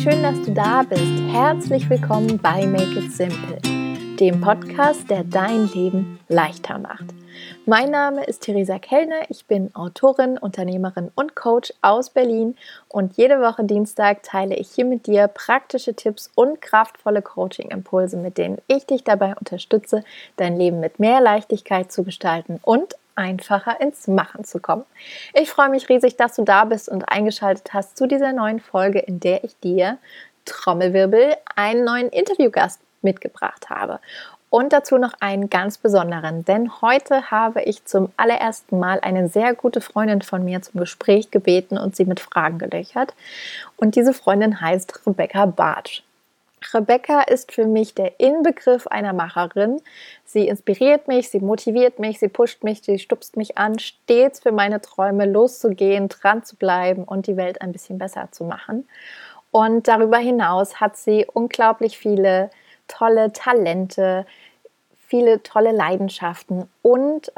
schön, dass du da bist. Herzlich willkommen bei Make It Simple, dem Podcast, der dein Leben leichter macht. Mein Name ist Theresa Kellner, ich bin Autorin, Unternehmerin und Coach aus Berlin und jede Woche Dienstag teile ich hier mit dir praktische Tipps und kraftvolle Coaching-Impulse, mit denen ich dich dabei unterstütze, dein Leben mit mehr Leichtigkeit zu gestalten und einfacher ins Machen zu kommen. Ich freue mich riesig, dass du da bist und eingeschaltet hast zu dieser neuen Folge, in der ich dir, Trommelwirbel, einen neuen Interviewgast mitgebracht habe. Und dazu noch einen ganz besonderen, denn heute habe ich zum allerersten Mal eine sehr gute Freundin von mir zum Gespräch gebeten und sie mit Fragen gelöchert. Und diese Freundin heißt Rebecca Bartsch. Rebecca ist für mich der Inbegriff einer Macherin. Sie inspiriert mich, sie motiviert mich, sie pusht mich, sie stupst mich an, stets für meine Träume loszugehen, dran zu bleiben und die Welt ein bisschen besser zu machen. Und darüber hinaus hat sie unglaublich viele tolle Talente, viele tolle Leidenschaften und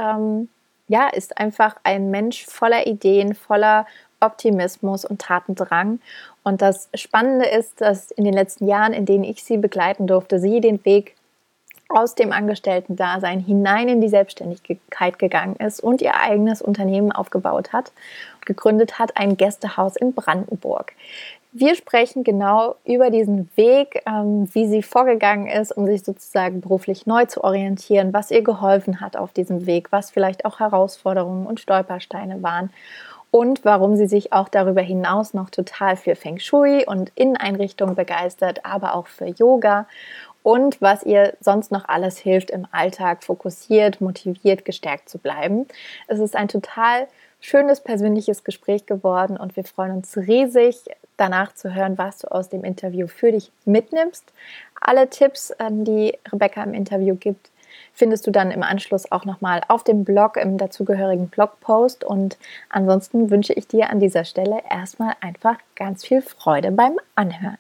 ist einfach ein Mensch voller Ideen, voller Optimismus und Tatendrang. Und das Spannende ist, dass in den letzten Jahren, in denen ich sie begleiten durfte, sie den Weg aus dem Angestellten-Dasein hinein in die Selbstständigkeit gegangen ist und ihr eigenes Unternehmen aufgebaut hat, gegründet hat, ein Gästehaus in Brandenburg. Wir sprechen genau über diesen Weg, wie sie vorgegangen ist, um sich sozusagen beruflich neu zu orientieren, was ihr geholfen hat auf diesem Weg, was vielleicht auch Herausforderungen und Stolpersteine waren und warum sie sich auch darüber hinaus noch total für Feng Shui und Inneneinrichtungen begeistert, aber auch für Yoga und was ihr sonst noch alles hilft, im Alltag fokussiert, motiviert, gestärkt zu bleiben. Es ist ein total schönes persönliches Gespräch geworden und wir freuen uns riesig, danach zu hören, was du aus dem Interview für dich mitnimmst. Alle Tipps, die Rebecca im Interview gibt, findest du dann im Anschluss auch nochmal auf dem Blog, im dazugehörigen Blogpost. Und ansonsten wünsche ich dir an dieser Stelle erstmal einfach ganz viel Freude beim Anhören.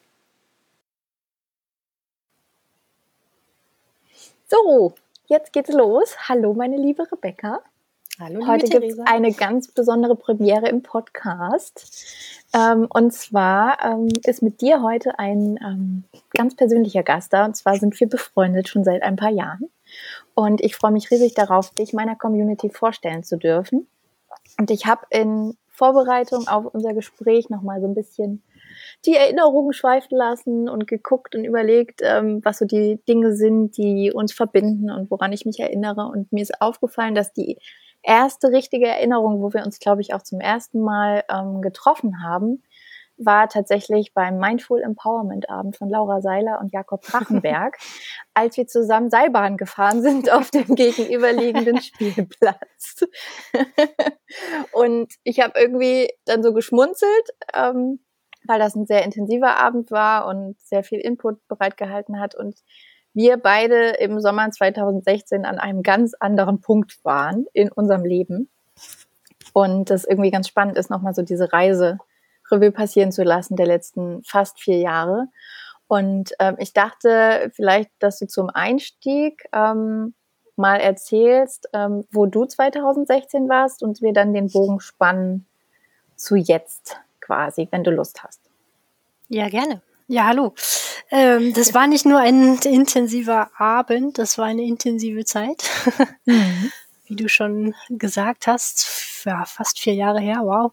So, jetzt geht's los. Hallo, meine liebe Rebecca. Hallo, liebe Heute gibt es Theresa. eine ganz besondere Premiere im Podcast. Und zwar ist mit dir heute ein ganz persönlicher Gast da. Und zwar sind wir befreundet schon seit ein paar Jahren. Und ich freue mich riesig darauf, dich meiner Community vorstellen zu dürfen. Und ich habe in Vorbereitung auf unser Gespräch nochmal so ein bisschen die Erinnerungen schweifen lassen und geguckt und überlegt, was so die Dinge sind, die uns verbinden und woran ich mich erinnere. Und mir ist aufgefallen, dass die erste richtige Erinnerung, wo wir uns, glaube ich, auch zum ersten Mal getroffen haben, war tatsächlich beim Mindful Empowerment Abend von Laura Seiler und Jakob Drachenberg, als wir zusammen Seilbahn gefahren sind auf dem gegenüberliegenden Spielplatz. Und ich habe irgendwie dann so geschmunzelt, weil das ein sehr intensiver Abend war und sehr viel Input bereitgehalten hat und wir beide im Sommer 2016 an einem ganz anderen Punkt waren in unserem Leben und das irgendwie ganz spannend ist, nochmal so diese Reise Revue passieren zu lassen der letzten fast 4 Jahre. Und ich dachte vielleicht, dass du zum Einstieg mal erzählst, wo du 2016 warst und wir dann den Bogen spannen zu jetzt quasi, wenn du Lust hast. Ja, gerne. Ja, hallo. Das war nicht nur ein intensiver Abend, das war eine intensive Zeit. Wie du schon gesagt hast, ja, fast 4 Jahre her, wow.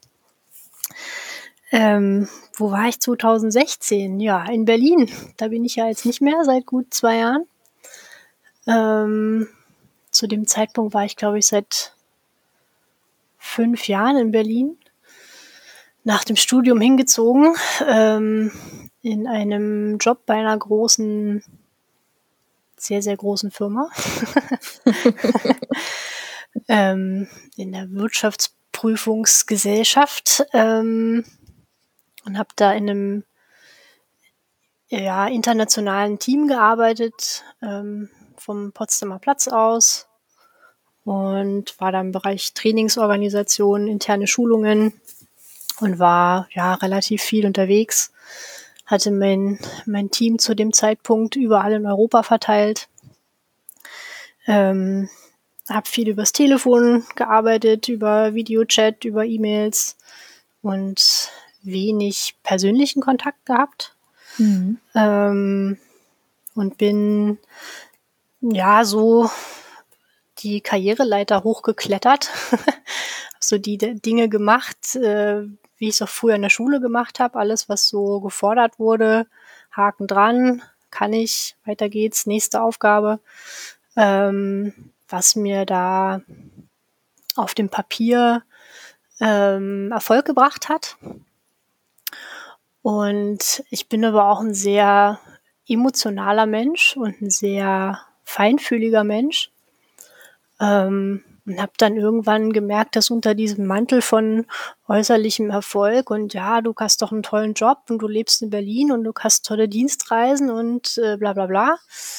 Wo war ich 2016? Ja, in Berlin. Da bin ich ja jetzt nicht mehr, seit gut 2 Jahren. Zu dem Zeitpunkt war ich, glaube ich, seit 5 Jahren in Berlin. Nach dem Studium hingezogen, in einem Job bei einer großen, sehr, sehr großen Firma. In der Wirtschaftsprüfungsgesellschaft und habe da in einem internationalen Team gearbeitet, vom Potsdamer Platz aus und war da im Bereich Trainingsorganisation, interne Schulungen und war ja relativ viel unterwegs. Hatte mein Team zu dem Zeitpunkt überall in Europa verteilt. Habe viel übers Telefon gearbeitet, über Videochat, über E-Mails und wenig persönlichen Kontakt gehabt. Mhm. Und bin ja so die Karriereleiter hochgeklettert. Habe so die Dinge gemacht, wie ich es auch früher in der Schule gemacht habe. Alles, was so gefordert wurde, Haken dran, kann ich, weiter geht's, nächste Aufgabe. Was mir da auf dem Papier Erfolg gebracht hat. Und ich bin aber auch ein sehr emotionaler Mensch und ein sehr feinfühliger Mensch. Und habe dann irgendwann gemerkt, dass unter diesem Mantel von äußerlichem Erfolg und ja, du hast doch einen tollen Job und du lebst in Berlin und du hast tolle Dienstreisen und bla bla bla,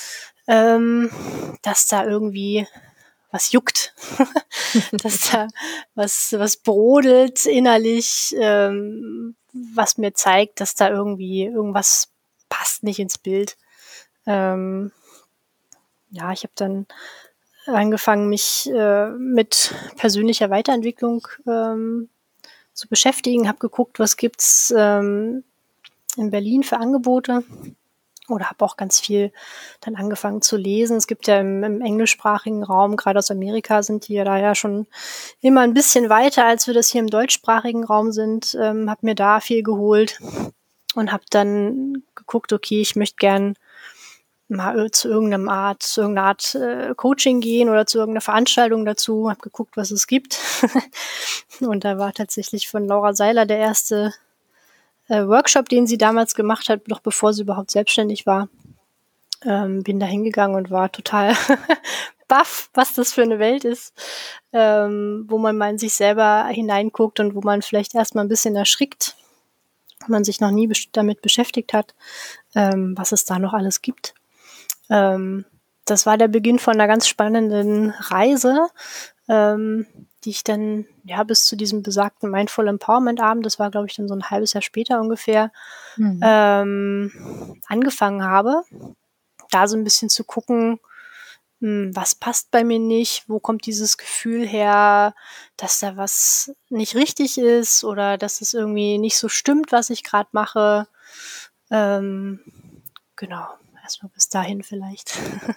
dass da irgendwie was juckt, dass da was brodelt innerlich, was mir zeigt, dass da irgendwie irgendwas passt nicht ins Bild. Ja, ich habe dann angefangen, mich mit persönlicher Weiterentwicklung zu beschäftigen, habe geguckt, was gibt's in Berlin für Angebote oder habe auch ganz viel dann angefangen zu lesen. Es gibt ja im englischsprachigen Raum, gerade aus Amerika, sind die ja da ja schon immer ein bisschen weiter, als wir das hier im deutschsprachigen Raum sind. Habe mir da viel geholt und habe dann geguckt, okay, ich möchte gern mal zu irgendeiner Art Coaching gehen oder zu irgendeiner Veranstaltung dazu, habe geguckt, was es gibt. Und da war tatsächlich von Laura Seiler der erste Workshop, den sie damals gemacht hat, noch bevor sie überhaupt selbstständig war. Bin da hingegangen und war total baff, was das für eine Welt ist, wo man mal in sich selber hineinguckt und wo man vielleicht erstmal ein bisschen erschrickt, wenn man sich noch nie damit beschäftigt hat, was es da noch alles gibt. Das war der Beginn von einer ganz spannenden Reise, die ich dann ja bis zu diesem besagten Mindful Empowerment Abend, das war glaube ich dann so ein halbes Jahr später ungefähr, angefangen habe, da so ein bisschen zu gucken, was passt bei mir nicht, wo kommt dieses Gefühl her, dass da was nicht richtig ist oder dass es irgendwie nicht so stimmt, was ich gerade mache. Genau, erstmal bis dahin vielleicht.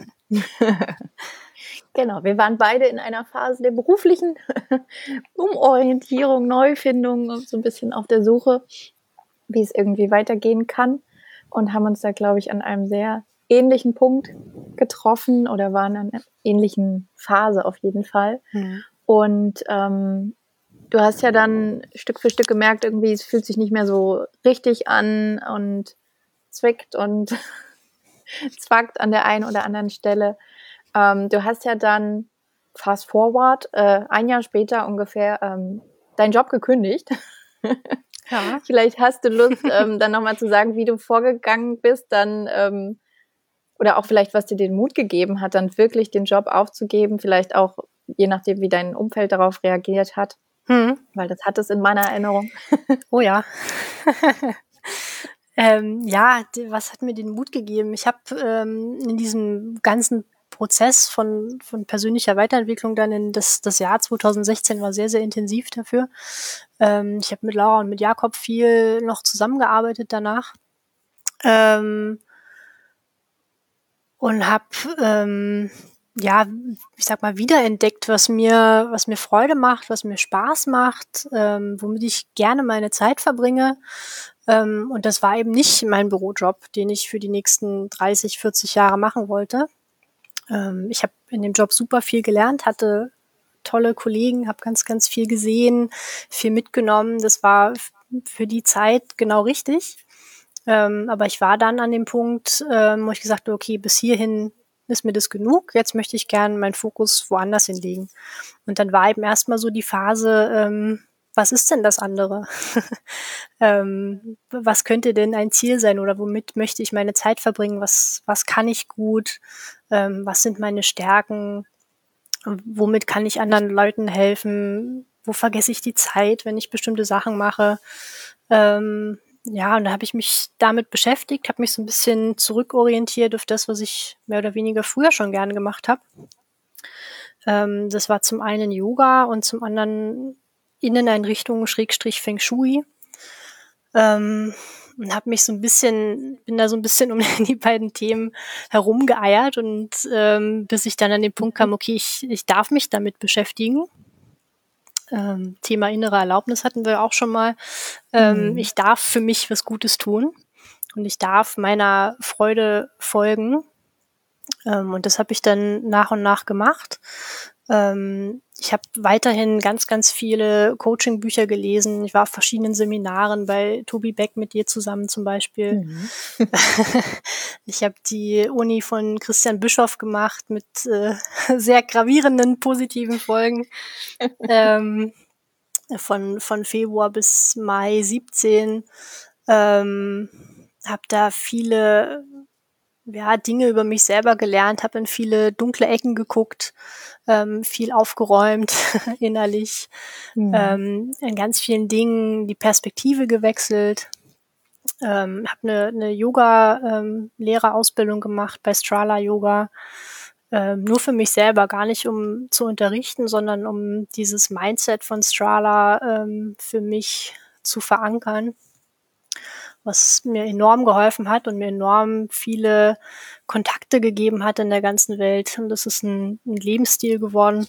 Genau, wir waren beide in einer Phase der beruflichen Umorientierung, Neufindung und so ein bisschen auf der Suche, wie es irgendwie weitergehen kann und haben uns da, glaube ich, an einem sehr ähnlichen Punkt getroffen oder waren in einer ähnlichen Phase auf jeden Fall. Und du hast ja dann Stück für Stück gemerkt, irgendwie, es fühlt sich nicht mehr so richtig an und zwickt und zwackt an der einen oder anderen Stelle. Du hast ja dann fast forward, ein Jahr später ungefähr, deinen Job gekündigt. Ja. Vielleicht hast du Lust, dann nochmal zu sagen, wie du vorgegangen bist, dann oder auch vielleicht, was dir den Mut gegeben hat, dann wirklich den Job aufzugeben, vielleicht auch je nachdem, wie dein Umfeld darauf reagiert hat, weil das hat es in meiner Erinnerung. Oh ja. Ja, was hat mir den Mut gegeben? Ich habe in diesem ganzen Prozess von persönlicher Weiterentwicklung dann das Jahr 2016 war sehr, sehr intensiv dafür. Ich habe mit Laura und mit Jakob viel noch zusammengearbeitet danach. Und habe ja, ich sag mal, wiederentdeckt, was mir Freude macht, was mir Spaß macht, womit ich gerne meine Zeit verbringe. Und das war eben nicht mein Bürojob, den ich für die nächsten 30, 40 Jahre machen wollte. Ich habe in dem Job super viel gelernt, hatte tolle Kollegen, habe ganz, ganz viel gesehen, viel mitgenommen. Das war für die Zeit genau richtig. Aber ich war dann an dem Punkt, wo ich gesagt habe, okay, bis hierhin ist mir das genug. Jetzt möchte ich gerne meinen Fokus woanders hinlegen. Und dann war eben erstmal so die Phase, was ist denn das andere? Was könnte denn ein Ziel sein oder womit möchte ich meine Zeit verbringen? Was kann ich gut? Was sind meine Stärken? Womit kann ich anderen Leuten helfen? Wo vergesse ich die Zeit, wenn ich bestimmte Sachen mache? Ja, und da habe ich mich damit beschäftigt, habe mich so ein bisschen zurückorientiert auf das, was ich mehr oder weniger früher schon gerne gemacht habe. Das war zum einen Yoga und zum anderen Inneneinrichtungen / Feng Shui. Und habe mich bin da so ein bisschen um die beiden Themen herumgeeiert und bis ich dann an den Punkt kam, okay, ich darf mich damit beschäftigen. Thema innere Erlaubnis hatten wir auch schon mal. Ich darf für mich was Gutes tun und ich darf meiner Freude folgen. Und das habe ich dann nach und nach gemacht. Ich habe weiterhin ganz, ganz viele Coaching-Bücher gelesen. Ich war auf verschiedenen Seminaren bei Tobi Beck mit dir zusammen zum Beispiel. Ich habe die Uni von Christian Bischoff gemacht mit sehr gravierenden positiven Folgen. Von Februar bis Mai 17. Habe da viele Dinge über mich selber gelernt, habe in viele dunkle Ecken geguckt, viel aufgeräumt innerlich, in ganz vielen Dingen die Perspektive gewechselt, habe eine Yoga-Lehrerausbildung gemacht bei Strala Yoga, nur für mich selber, gar nicht um zu unterrichten, sondern um dieses Mindset von Strala für mich zu verankern, was mir enorm geholfen hat und mir enorm viele Kontakte gegeben hat in der ganzen Welt. Und das ist ein Lebensstil geworden.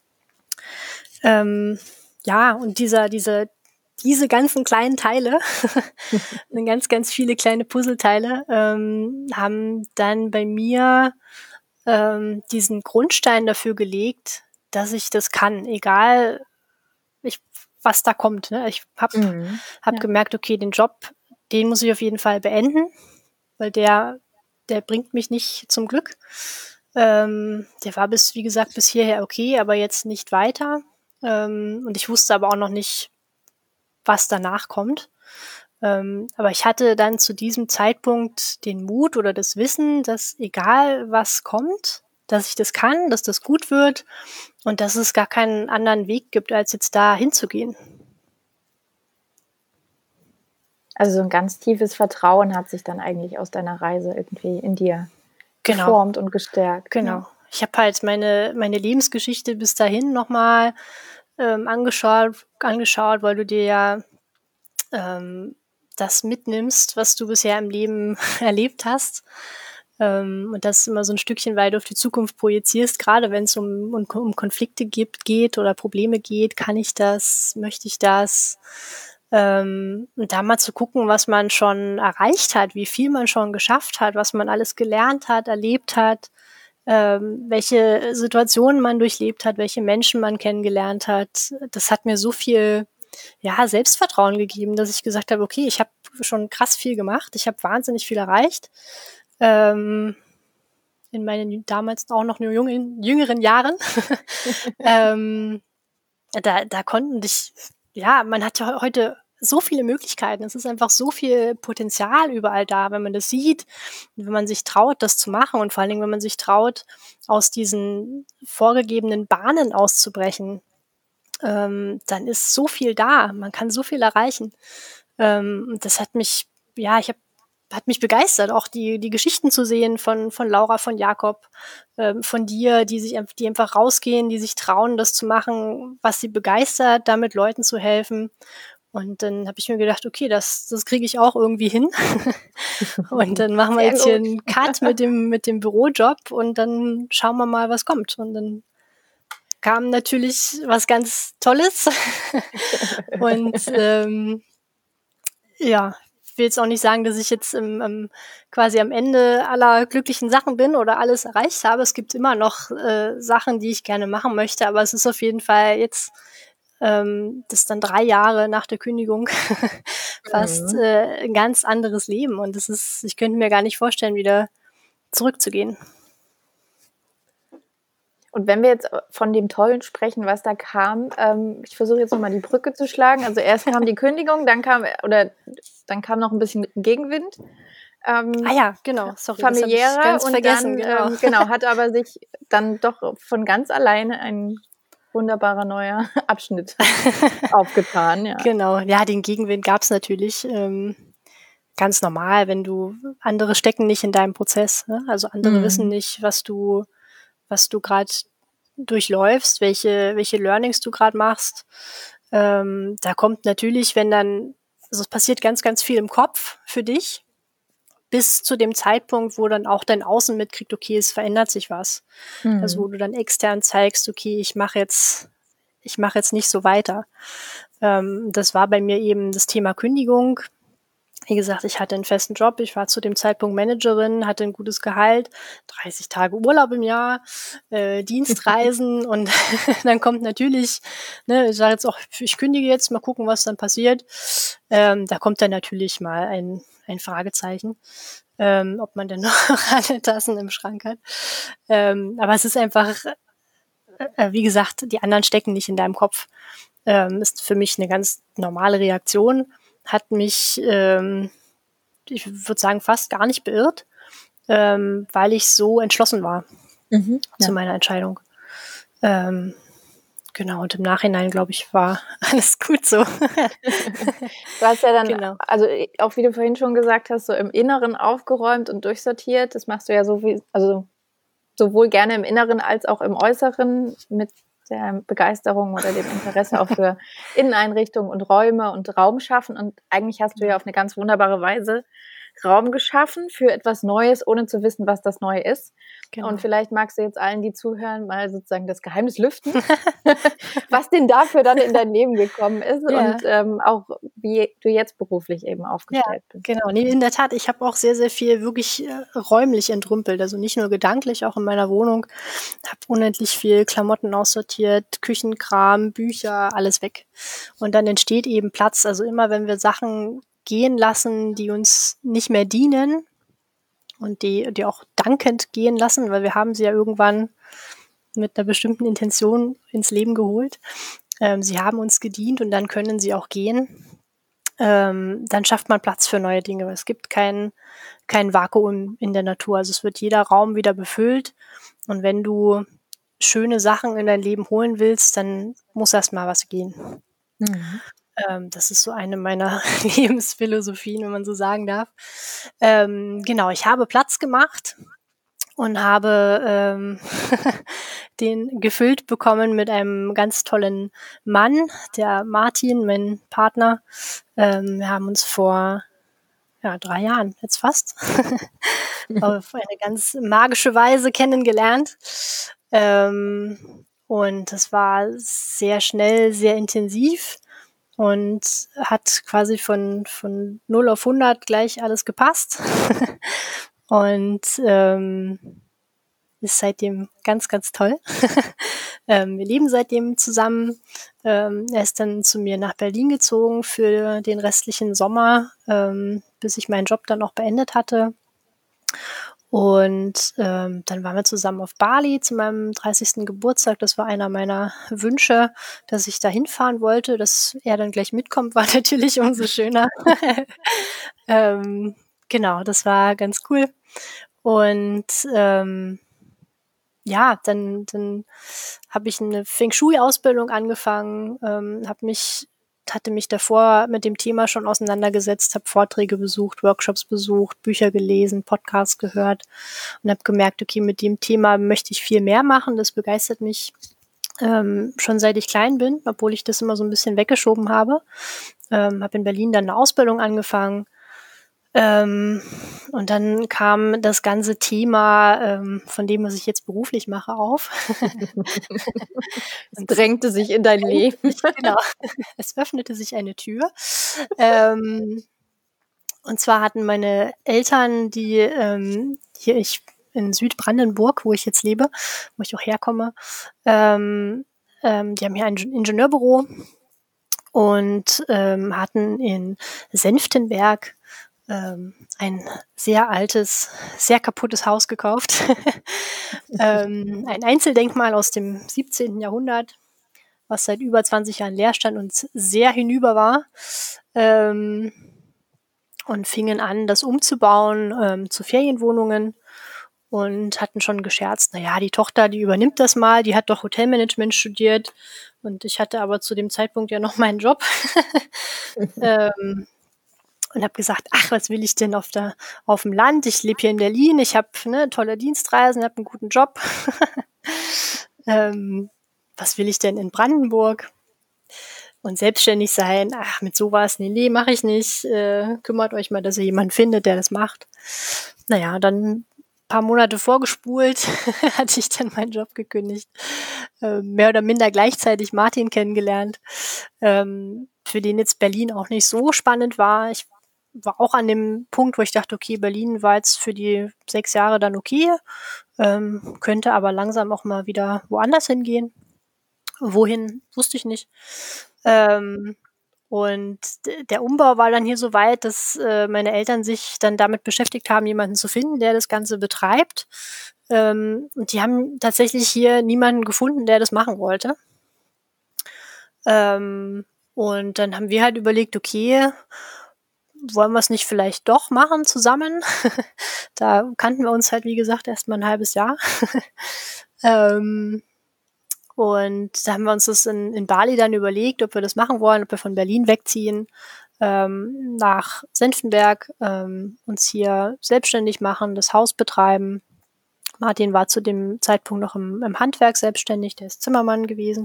Und diese ganzen kleinen Teile, ganz, ganz viele kleine Puzzleteile, haben dann bei mir diesen Grundstein dafür gelegt, dass ich das kann, egal was da kommt. Ne? Ich habe gemerkt, okay, den Job, den muss ich auf jeden Fall beenden, weil der bringt mich nicht zum Glück. Der war wie gesagt, bis hierher okay, aber jetzt nicht weiter. Und ich wusste aber auch noch nicht, was danach kommt. Aber ich hatte dann zu diesem Zeitpunkt den Mut oder das Wissen, dass egal was kommt, dass ich das kann, dass das gut wird und dass es gar keinen anderen Weg gibt, als jetzt da hinzugehen. Also so ein ganz tiefes Vertrauen hat sich dann eigentlich aus deiner Reise irgendwie in dir geformt und gestärkt. Genau. Ja. Ich habe halt meine Lebensgeschichte bis dahin nochmal angeschaut, weil du dir ja das mitnimmst, was du bisher im Leben erlebt hast. Und das immer so ein Stückchen weit auf die Zukunft projizierst, gerade wenn es um Konflikte geht oder Probleme geht. Kann ich das? Möchte ich das? Und da mal zu gucken, was man schon erreicht hat, wie viel man schon geschafft hat, was man alles gelernt hat, erlebt hat, welche Situationen man durchlebt hat, welche Menschen man kennengelernt hat. Das hat mir so viel Selbstvertrauen gegeben, dass ich gesagt habe, okay, ich habe schon krass viel gemacht, ich habe wahnsinnig viel erreicht. In meinen damals auch noch nur jüngeren Jahren. Da konnten man hat ja heute so viele Möglichkeiten. Es ist einfach so viel Potenzial überall da, wenn man das sieht, wenn man sich traut, das zu machen und vor allen Dingen, wenn man sich traut, aus diesen vorgegebenen Bahnen auszubrechen. Dann ist so viel da. Man kann so viel erreichen. Und das hat mich, hat mich begeistert, auch die Geschichten zu sehen von Laura, von Jakob, von dir, die einfach rausgehen, die sich trauen, das zu machen, was sie begeistert, damit Leuten zu helfen. Und dann habe ich mir gedacht, okay, das kriege ich auch irgendwie hin. Und dann machen wir jetzt hier einen Cut mit dem Bürojob und dann schauen wir mal, was kommt. Und dann kam natürlich was ganz Tolles. Und ich will jetzt auch nicht sagen, dass ich jetzt quasi am Ende aller glücklichen Sachen bin oder alles erreicht habe. Es gibt immer noch Sachen, die ich gerne machen möchte, aber es ist auf jeden Fall jetzt, das ist dann 3 Jahre nach der Kündigung fast ein ganz anderes Leben. Und ich könnte mir gar nicht vorstellen, wieder zurückzugehen. Und wenn wir jetzt von dem Tollen sprechen, was da kam, ich versuche jetzt nochmal die Brücke zu schlagen. Also erst kam die Kündigung, dann kam noch ein bisschen Gegenwind. Genau, sorry, familiärer, das ganz und vergessen, dann hat aber sich dann doch von ganz alleine ein wunderbarer neuer Abschnitt aufgetan. Ja. Genau, den Gegenwind gab es natürlich. Ganz normal, andere stecken nicht in deinem Prozess, ne? Also andere wissen nicht, was du gerade durchläufst, welche Learnings du gerade machst. Da kommt natürlich, wenn dann Also es passiert ganz, ganz viel im Kopf für dich, bis zu dem Zeitpunkt, wo dann auch dein Außen mitkriegt, okay, es verändert sich was. Also wo du dann extern zeigst, okay, ich mache jetzt nicht so weiter. Das war bei mir eben das Thema Kündigung. Wie gesagt, ich hatte einen festen Job, ich war zu dem Zeitpunkt Managerin, hatte ein gutes Gehalt, 30 Tage Urlaub im Jahr, Dienstreisen und dann kommt natürlich, ne, ich sage jetzt auch, ich kündige jetzt, mal gucken, was dann passiert. Da kommt dann natürlich mal ein Fragezeichen, ob man denn noch alle Tassen im Schrank hat. Aber es ist einfach, wie gesagt, die anderen stecken nicht in deinem Kopf. Ist für mich eine ganz normale Reaktion, hat mich, ich würde sagen, fast gar nicht beirrt, weil ich so entschlossen war zu meiner Entscheidung. Genau, und im Nachhinein, glaube ich, war alles gut so. Du hast ja dann, also auch wie du vorhin schon gesagt hast, so im Inneren aufgeräumt und durchsortiert. Das machst du ja also sowohl gerne im Inneren als auch im Äußeren mit der Begeisterung oder dem Interesse auch für Inneneinrichtungen und Räume und Raum schaffen. Und eigentlich hast du ja auf eine ganz wunderbare Weise Raum geschaffen für etwas Neues, ohne zu wissen, was das Neue ist. Genau. Und vielleicht magst du jetzt allen, die zuhören, mal sozusagen das Geheimnis lüften, was denn dafür dann in dein Leben gekommen ist und auch wie du jetzt beruflich eben aufgestellt bist. Genau, nee, in der Tat, ich habe auch sehr, sehr viel wirklich räumlich entrümpelt, also nicht nur gedanklich, auch in meiner Wohnung. Habe unendlich viel Klamotten aussortiert, Küchenkram, Bücher, alles weg. Und dann entsteht eben Platz, also immer wenn wir Sachen gehen lassen, die uns nicht mehr dienen und die auch dankend gehen lassen, weil wir haben sie ja irgendwann mit einer bestimmten Intention ins Leben geholt. Sie haben uns gedient und dann können sie auch gehen. Dann schafft man Platz für neue Dinge. Es gibt kein Vakuum in der Natur. Also es wird jeder Raum wieder befüllt. Und wenn du schöne Sachen in dein Leben holen willst, dann muss erst mal was gehen. Das ist so eine meiner Lebensphilosophien, wenn man so sagen darf. Genau, ich habe Platz gemacht und habe den gefüllt bekommen mit einem ganz tollen Mann, der Martin, mein Partner. Wir haben uns vor 3 Jahren jetzt fast auf eine ganz magische Weise kennengelernt. Und das war sehr schnell, sehr intensiv und hat quasi von 0 auf 100 gleich alles gepasst. Und ist seitdem ganz, ganz toll. Wir leben seitdem zusammen. Er ist dann zu mir nach Berlin gezogen für den restlichen Sommer, bis ich meinen Job dann auch beendet hatte. Und dann waren wir zusammen auf Bali zu meinem 30. Geburtstag. Das war einer meiner Wünsche, dass ich da hinfahren wollte. Dass er dann gleich mitkommt, war natürlich umso schöner. Genau, das war ganz cool. Und dann habe ich eine Feng Shui-Ausbildung angefangen, hatte mich davor mit dem Thema schon auseinandergesetzt, habe Vorträge besucht, Workshops besucht, Bücher gelesen, Podcasts gehört und habe gemerkt, okay, mit dem Thema möchte ich viel mehr machen. Das begeistert mich schon seit ich klein bin, obwohl ich das immer so ein bisschen weggeschoben habe. Habe in Berlin dann eine Ausbildung angefangen. Und dann kam das ganze Thema von dem, was ich jetzt beruflich mache, auf. Es drängte sich in dein Leben. Genau. Es öffnete sich eine Tür. Und zwar hatten meine Eltern, die hier in Südbrandenburg, wo ich jetzt lebe, wo ich auch herkomme, die haben hier ein Ingenieurbüro und hatten in Senftenberg ein sehr altes, sehr kaputtes Haus gekauft. Ein Einzeldenkmal aus dem 17. Jahrhundert, was seit über 20 Jahren leer stand und sehr hinüber war. Und fingen an, das umzubauen zu Ferienwohnungen und hatten schon gescherzt, naja, die Tochter, die übernimmt das mal, die hat doch Hotelmanagement studiert und ich hatte aber zu dem Zeitpunkt ja noch meinen Job. Und habe gesagt, ach, was will ich denn auf dem Land? Ich lebe hier in Berlin, ich habe tolle Dienstreisen, habe einen guten Job. Was will ich denn in Brandenburg? Und selbstständig sein, ach, mit sowas, nee, mache ich nicht. Kümmert euch mal, dass ihr jemanden findet, der das macht. Naja, dann ein paar Monate vorgespult, hatte ich dann meinen Job gekündigt. Mehr oder minder gleichzeitig Martin kennengelernt, für den jetzt Berlin auch nicht so spannend war. Ich war auch an dem Punkt, wo ich dachte, okay, Berlin war jetzt für die 6 Jahre dann okay, könnte aber langsam auch mal wieder woanders hingehen. Wohin, wusste ich nicht. Und der Umbau war dann hier so weit, dass meine Eltern sich dann damit beschäftigt haben, jemanden zu finden, der das Ganze betreibt. Und die haben tatsächlich hier niemanden gefunden, der das machen wollte. Und dann haben wir halt überlegt, okay, wollen wir es nicht vielleicht doch machen zusammen? Da kannten wir uns halt, wie gesagt, erst mal ein halbes Jahr. Und da haben wir uns das in Bali dann überlegt, ob wir das machen wollen, ob wir von Berlin wegziehen, nach Senftenberg, uns hier selbstständig machen, das Haus betreiben. Martin war zu dem Zeitpunkt noch im Handwerk selbstständig, der ist Zimmermann gewesen.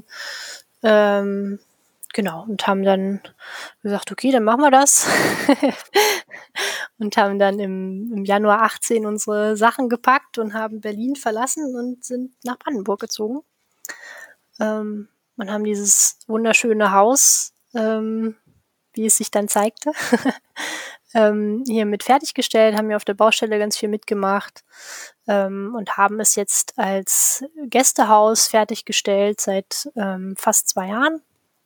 Genau, und haben dann gesagt, okay, dann machen wir das. Und haben dann im Januar 18 unsere Sachen gepackt und haben Berlin verlassen und sind nach Brandenburg gezogen. Und haben dieses wunderschöne Haus, wie es sich dann zeigte, hier mit fertiggestellt, haben wir auf der Baustelle ganz viel mitgemacht, und haben es jetzt als Gästehaus fertiggestellt seit fast 2 Jahren.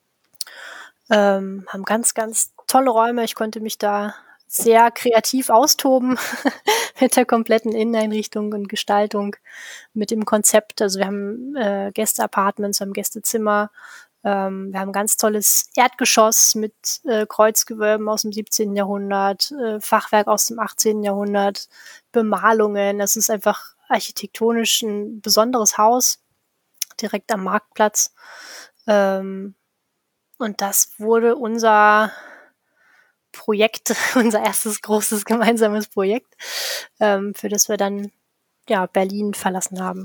Haben ganz, ganz tolle Räume. Ich konnte mich da sehr kreativ austoben mit der kompletten Inneneinrichtung und Gestaltung, mit dem Konzept. Also wir haben Gästeapartments, wir haben Gästezimmer, wir haben ein ganz tolles Erdgeschoss mit Kreuzgewölben aus dem 17. Jahrhundert, Fachwerk aus dem 18. Jahrhundert, Bemalungen. Das ist einfach architektonisch ein besonderes Haus, direkt am Marktplatz. Und das wurde unser Projekt, unser erstes großes gemeinsames Projekt, für das wir dann Berlin verlassen haben.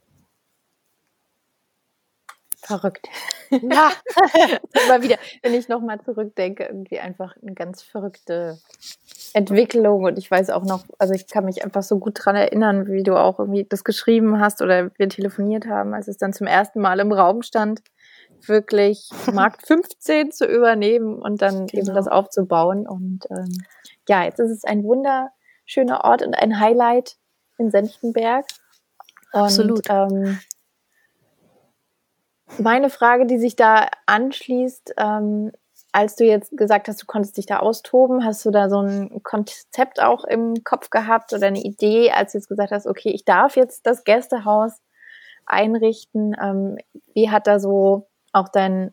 Verrückt. Ja, Immer wieder, wenn ich nochmal zurückdenke, irgendwie einfach eine ganz verrückte Entwicklung. Und ich weiß auch noch, also ich kann mich einfach so gut daran erinnern, wie du auch irgendwie das geschrieben hast oder wir telefoniert haben, als es dann zum ersten Mal im Raum stand, wirklich Markt 15 zu übernehmen und dann eben das aufzubauen. Und jetzt ist es ein wunderschöner Ort und ein Highlight in Senftenberg. absolut. Und meine Frage, die sich da anschließt, als du jetzt gesagt hast, du konntest dich da austoben, hast du da so ein Konzept auch im Kopf gehabt oder eine Idee, als du jetzt gesagt hast, okay, ich darf jetzt das Gästehaus einrichten? Wie hat da so auch deine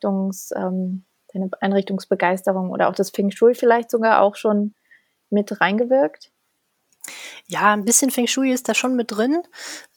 Einrichtungsbegeisterung oder auch das Feng Shui vielleicht sogar auch schon mit reingewirkt? Ja, ein bisschen Feng Shui ist da schon mit drin.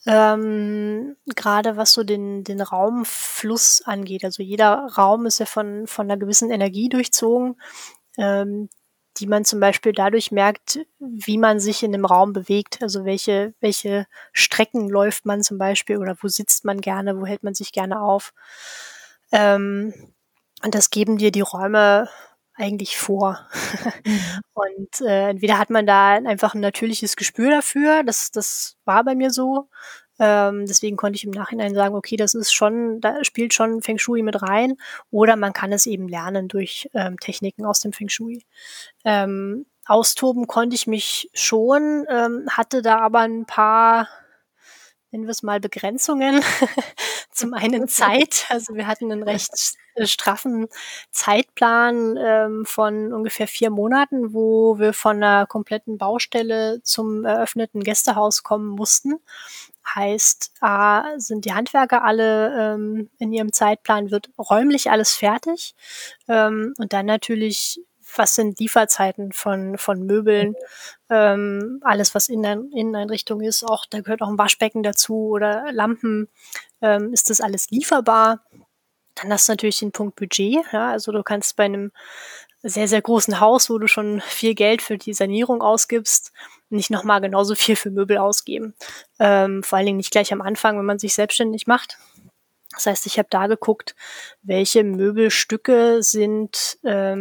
Gerade was so den Raumfluss angeht. Also jeder Raum ist ja von einer gewissen Energie durchzogen, die man zum Beispiel dadurch merkt, wie man sich in dem Raum bewegt. Also welche Strecken läuft man zum Beispiel oder wo sitzt man gerne, wo hält man sich gerne auf. Und das geben dir die Räume eigentlich vor. Und entweder hat man da einfach ein natürliches Gespür dafür, das war bei mir so. Deswegen konnte ich im Nachhinein sagen, okay, da spielt schon Feng Shui mit rein. Oder man kann es eben lernen durch Techniken aus dem Feng Shui. Austoben konnte ich mich schon, hatte da aber ein paar, nennen wir es mal, Begrenzungen. Zum einen Zeit, also wir hatten einen recht straffen Zeitplan von ungefähr 4 Monaten, wo wir von einer kompletten Baustelle zum eröffneten Gästehaus kommen mussten. Heißt, sind die Handwerker alle in ihrem Zeitplan, wird räumlich alles fertig, und dann natürlich, was sind Lieferzeiten von Möbeln, alles, was Inneneinrichtung ist, auch da gehört auch ein Waschbecken dazu oder Lampen, ist das alles lieferbar? Dann hast du natürlich den Punkt Budget. Ja, also du kannst bei einem sehr, sehr großen Haus, wo du schon viel Geld für die Sanierung ausgibst, nicht nochmal genauso viel für Möbel ausgeben. Vor allen Dingen nicht gleich am Anfang, wenn man sich selbstständig macht. Das heißt, ich habe da geguckt, welche Möbelstücke sind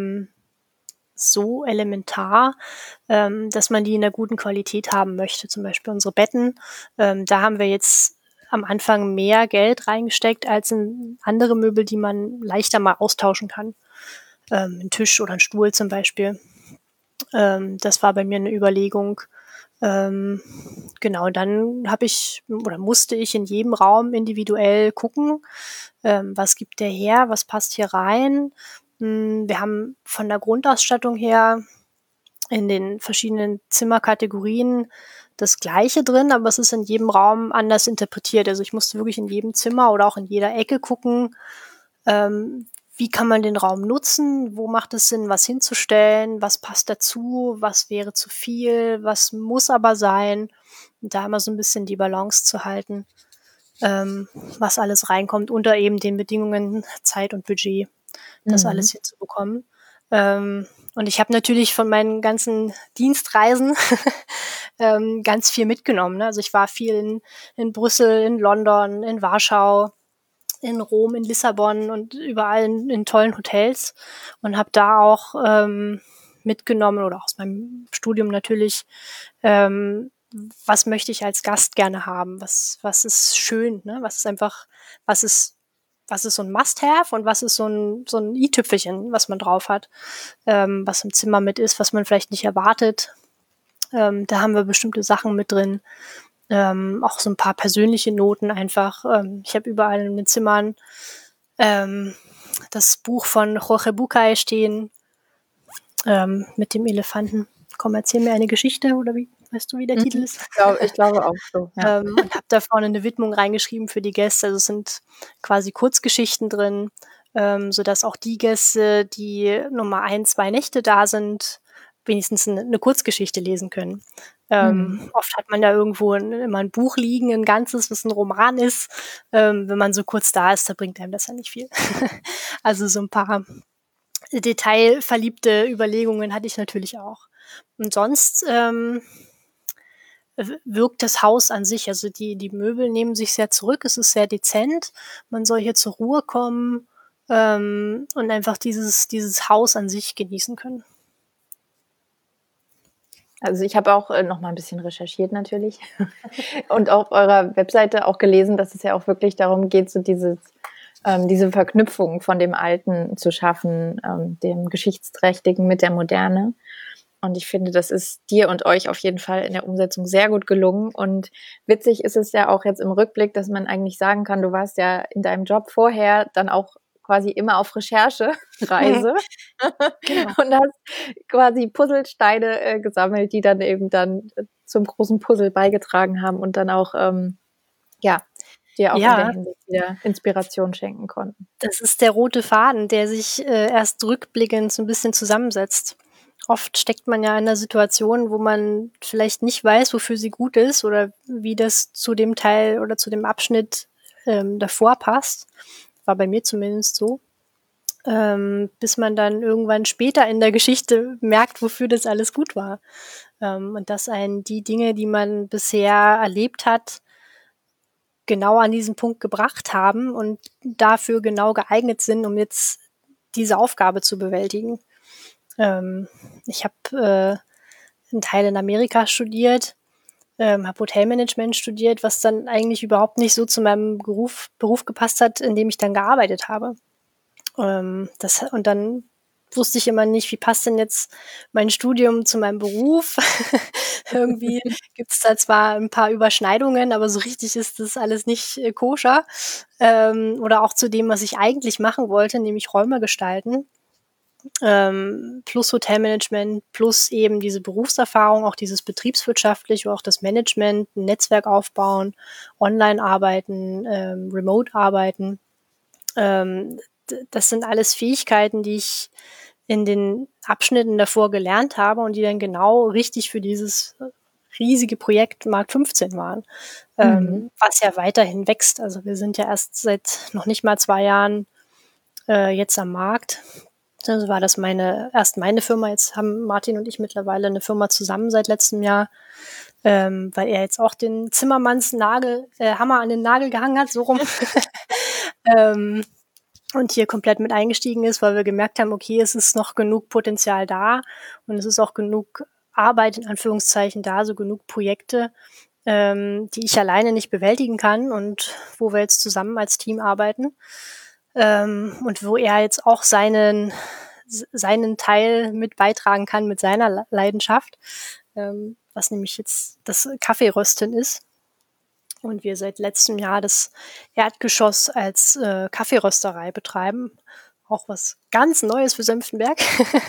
so elementar, dass man die in einer guten Qualität haben möchte. Zum Beispiel unsere Betten. Da haben wir jetzt am Anfang mehr Geld reingesteckt als in andere Möbel, die man leichter mal austauschen kann. Ein Tisch oder ein Stuhl zum Beispiel. Das war bei mir eine Überlegung. Genau, dann musste ich in jedem Raum individuell gucken, was gibt der her, was passt hier rein. Wir haben von der Grundausstattung her in den verschiedenen Zimmerkategorien das Gleiche drin, aber es ist in jedem Raum anders interpretiert. Also ich musste wirklich in jedem Zimmer oder auch in jeder Ecke gucken, wie kann man den Raum nutzen, wo macht es Sinn, was hinzustellen, was passt dazu, was wäre zu viel, was muss aber sein. Und da immer so ein bisschen die Balance zu halten, was alles reinkommt, unter eben den Bedingungen Zeit und Budget, das alles hinzubekommen. Und ich habe natürlich von meinen ganzen Dienstreisen ganz viel mitgenommen. Ne? Also ich war viel in Brüssel, in London, in Warschau, in Rom, in Lissabon und überall in tollen Hotels und habe da auch mitgenommen oder aus meinem Studium natürlich, was möchte ich als Gast gerne haben, was ist schön, ne? Was ist einfach, was ist so ein Must-have und was ist so ein i-Tüpfelchen, was man drauf hat, was im Zimmer mit ist, was man vielleicht nicht erwartet. Da haben wir bestimmte Sachen mit drin. Auch so ein paar persönliche Noten einfach. Ich habe überall in den Zimmern das Buch von Jorge Bucay stehen, mit dem Elefanten. Komm, erzähl mir eine Geschichte, oder wie? Weißt du, wie der Titel ist? Ich glaube auch so. Ja. Und habe da vorne eine Widmung reingeschrieben für die Gäste. Also es sind quasi Kurzgeschichten drin, sodass auch die Gäste, die nur mal 1, 2 Nächte da sind, wenigstens eine Kurzgeschichte lesen können. Oft hat man ja irgendwo immer ein Buch liegen, ein ganzes, was ein Roman ist. Wenn man so kurz da ist, da bringt einem das ja nicht viel. Also so ein paar detailverliebte Überlegungen hatte ich natürlich auch. Und sonst wirkt das Haus an sich, also die Möbel nehmen sich sehr zurück, es ist sehr dezent, man soll hier zur Ruhe kommen und einfach dieses Haus an sich genießen können. Also ich habe auch noch mal ein bisschen recherchiert natürlich und auf eurer Webseite auch gelesen, dass es ja auch wirklich darum geht, so diese Verknüpfung von dem Alten zu schaffen, dem Geschichtsträchtigen mit der Moderne. Und ich finde, das ist dir und euch auf jeden Fall in der Umsetzung sehr gut gelungen. Und witzig ist es ja auch jetzt im Rückblick, dass man eigentlich sagen kann, du warst ja in deinem Job vorher dann auch quasi immer auf Recherchereise Genau. und hast quasi Puzzlesteine gesammelt, die dann eben zum großen Puzzle beigetragen haben und dann auch dir auch in der Hinsicht wieder Inspiration schenken konnten. Das ist der rote Faden, der sich erst rückblickend so ein bisschen zusammensetzt. Oft steckt man ja in einer Situation, wo man vielleicht nicht weiß, wofür sie gut ist oder wie das zu dem Teil oder zu dem Abschnitt davor passt. War bei mir zumindest so. Bis man dann irgendwann später in der Geschichte merkt, wofür das alles gut war. Und dass einen die Dinge, die man bisher erlebt hat, genau an diesen Punkt gebracht haben und dafür genau geeignet sind, um jetzt diese Aufgabe zu bewältigen. Ich habe einen Teil in Amerika studiert, habe Hotelmanagement studiert, was dann eigentlich überhaupt nicht so zu meinem Beruf gepasst hat, in dem ich dann gearbeitet habe. Und dann wusste ich immer nicht, wie passt denn jetzt mein Studium zu meinem Beruf? Irgendwie gibt es da zwar ein paar Überschneidungen, aber so richtig ist das alles nicht koscher. Oder auch zu dem, was ich eigentlich machen wollte, nämlich Räume gestalten. Plus Hotelmanagement, plus eben diese Berufserfahrung, auch dieses betriebswirtschaftliche, auch das Management, ein Netzwerk aufbauen, online arbeiten, remote arbeiten. Das sind alles Fähigkeiten, die ich in den Abschnitten davor gelernt habe und die dann genau richtig für dieses riesige Projekt Markt 15 waren, was ja weiterhin wächst. Also wir sind ja erst seit noch nicht mal 2 Jahren jetzt am Markt. Also war das meine Firma. Jetzt haben Martin und ich mittlerweile eine Firma zusammen seit letztem Jahr, weil er jetzt auch den Zimmermannshammer an den Nagel gehangen hat, so rum. Und hier komplett mit eingestiegen ist, weil wir gemerkt haben, okay, es ist noch genug Potenzial da und es ist auch genug Arbeit in Anführungszeichen da, so genug Projekte, die ich alleine nicht bewältigen kann und wo wir jetzt zusammen als Team arbeiten, und wo er jetzt auch seinen Teil mit beitragen kann mit seiner Leidenschaft, was nämlich jetzt das Kaffeerösten ist. Und wir seit letztem Jahr das Erdgeschoss als Kaffeerösterei betreiben. Auch was ganz Neues für Senftenberg,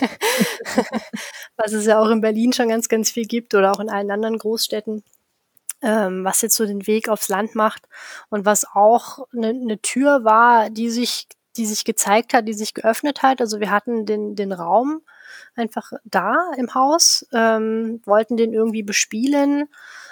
was es ja auch in Berlin schon ganz, ganz viel gibt oder auch in allen anderen Großstädten, was jetzt so den Weg aufs Land macht und was auch eine Tür war, die sich gezeigt hat, die sich geöffnet hat. Also wir hatten den Raum einfach da im Haus, wollten den irgendwie bespielen,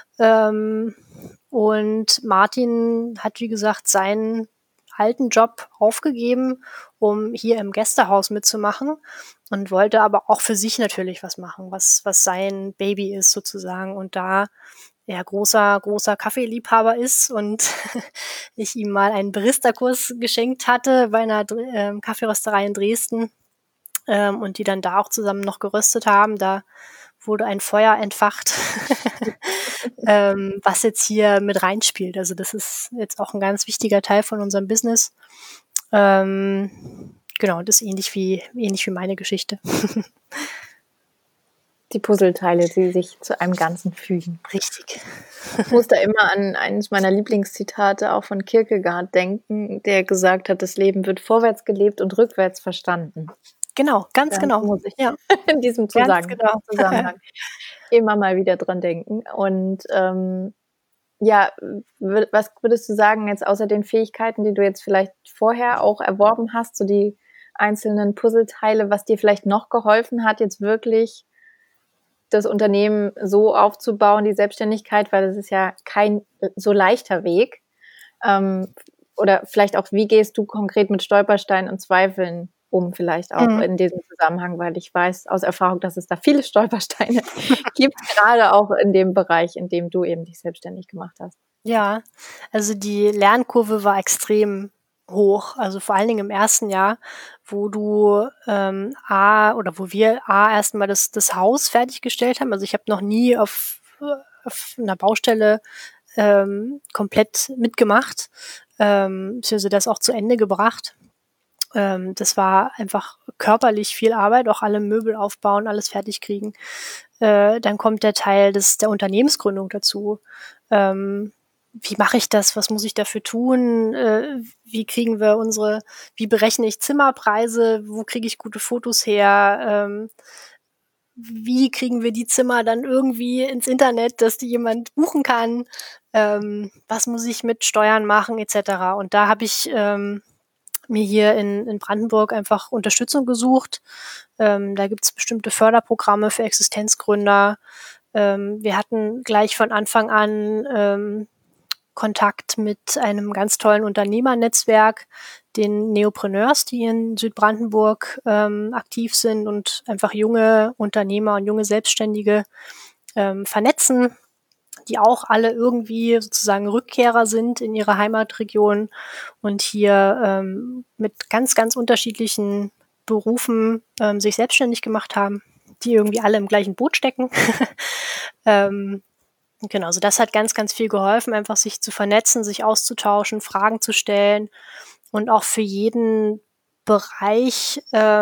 und Martin hat, wie gesagt, seinen alten Job aufgegeben, um hier im Gästehaus mitzumachen und wollte aber auch für sich natürlich was machen, was sein Baby ist sozusagen. Und da er großer Kaffeeliebhaber ist und ich ihm mal einen Barista-Kurs geschenkt hatte bei einer Kaffeerösterei in Dresden, und die dann da auch zusammen noch geröstet haben, da wurde ein Feuer entfacht, was jetzt hier mit reinspielt. Also das ist jetzt auch ein ganz wichtiger Teil von unserem Business. Genau, das ist ähnlich wie meine Geschichte. Die Puzzleteile, die sich zu einem Ganzen fügen. Richtig. Ich muss da immer an eines meiner Lieblingszitate auch von Kierkegaard denken, der gesagt hat, das Leben wird vorwärts gelebt und rückwärts verstanden. Genau, ganz genau. Muss ich ja. in diesem Zusammenhang immer mal wieder dran denken. Und ja, was würdest du sagen, jetzt außer den Fähigkeiten, die du jetzt vielleicht vorher auch erworben hast, so die einzelnen Puzzleteile, was dir vielleicht noch geholfen hat, jetzt wirklich das Unternehmen so aufzubauen, die Selbstständigkeit, weil das ist ja kein so leichter Weg. Oder vielleicht auch, wie gehst du konkret mit Stolpersteinen und Zweifeln um, vielleicht auch in diesem Zusammenhang, weil ich weiß aus Erfahrung, dass es da viele Stolpersteine gibt, gerade auch in dem Bereich, in dem du eben dich selbstständig gemacht hast. Ja, also die Lernkurve war extrem hoch, also vor allen Dingen im ersten Jahr, wo du wo wir erstmal das Haus fertiggestellt haben. Also ich habe noch nie auf einer Baustelle komplett mitgemacht, beziehungsweise das auch zu Ende gebracht. Das war einfach körperlich viel Arbeit, auch alle Möbel aufbauen, alles fertig kriegen. Dann kommt der Teil der Unternehmensgründung dazu. Wie mache ich das? Was muss ich dafür tun? Wie berechne ich Zimmerpreise? Wo kriege ich gute Fotos her? Wie kriegen wir die Zimmer dann irgendwie ins Internet, dass die jemand buchen kann? Was muss ich mit Steuern machen, etc. Und da habe ich mir hier in Brandenburg einfach Unterstützung gesucht. Da gibt's bestimmte Förderprogramme für Existenzgründer. Wir hatten gleich von Anfang an Kontakt mit einem ganz tollen Unternehmernetzwerk, den Neopreneurs, die in Südbrandenburg aktiv sind und einfach junge Unternehmer und junge Selbstständige vernetzen, die auch alle irgendwie sozusagen Rückkehrer sind in ihre Heimatregion und hier mit ganz, ganz unterschiedlichen Berufen sich selbstständig gemacht haben, die irgendwie alle im gleichen Boot stecken. Genau, also das hat ganz, ganz viel geholfen, einfach sich zu vernetzen, sich auszutauschen, Fragen zu stellen und auch für jeden Bereich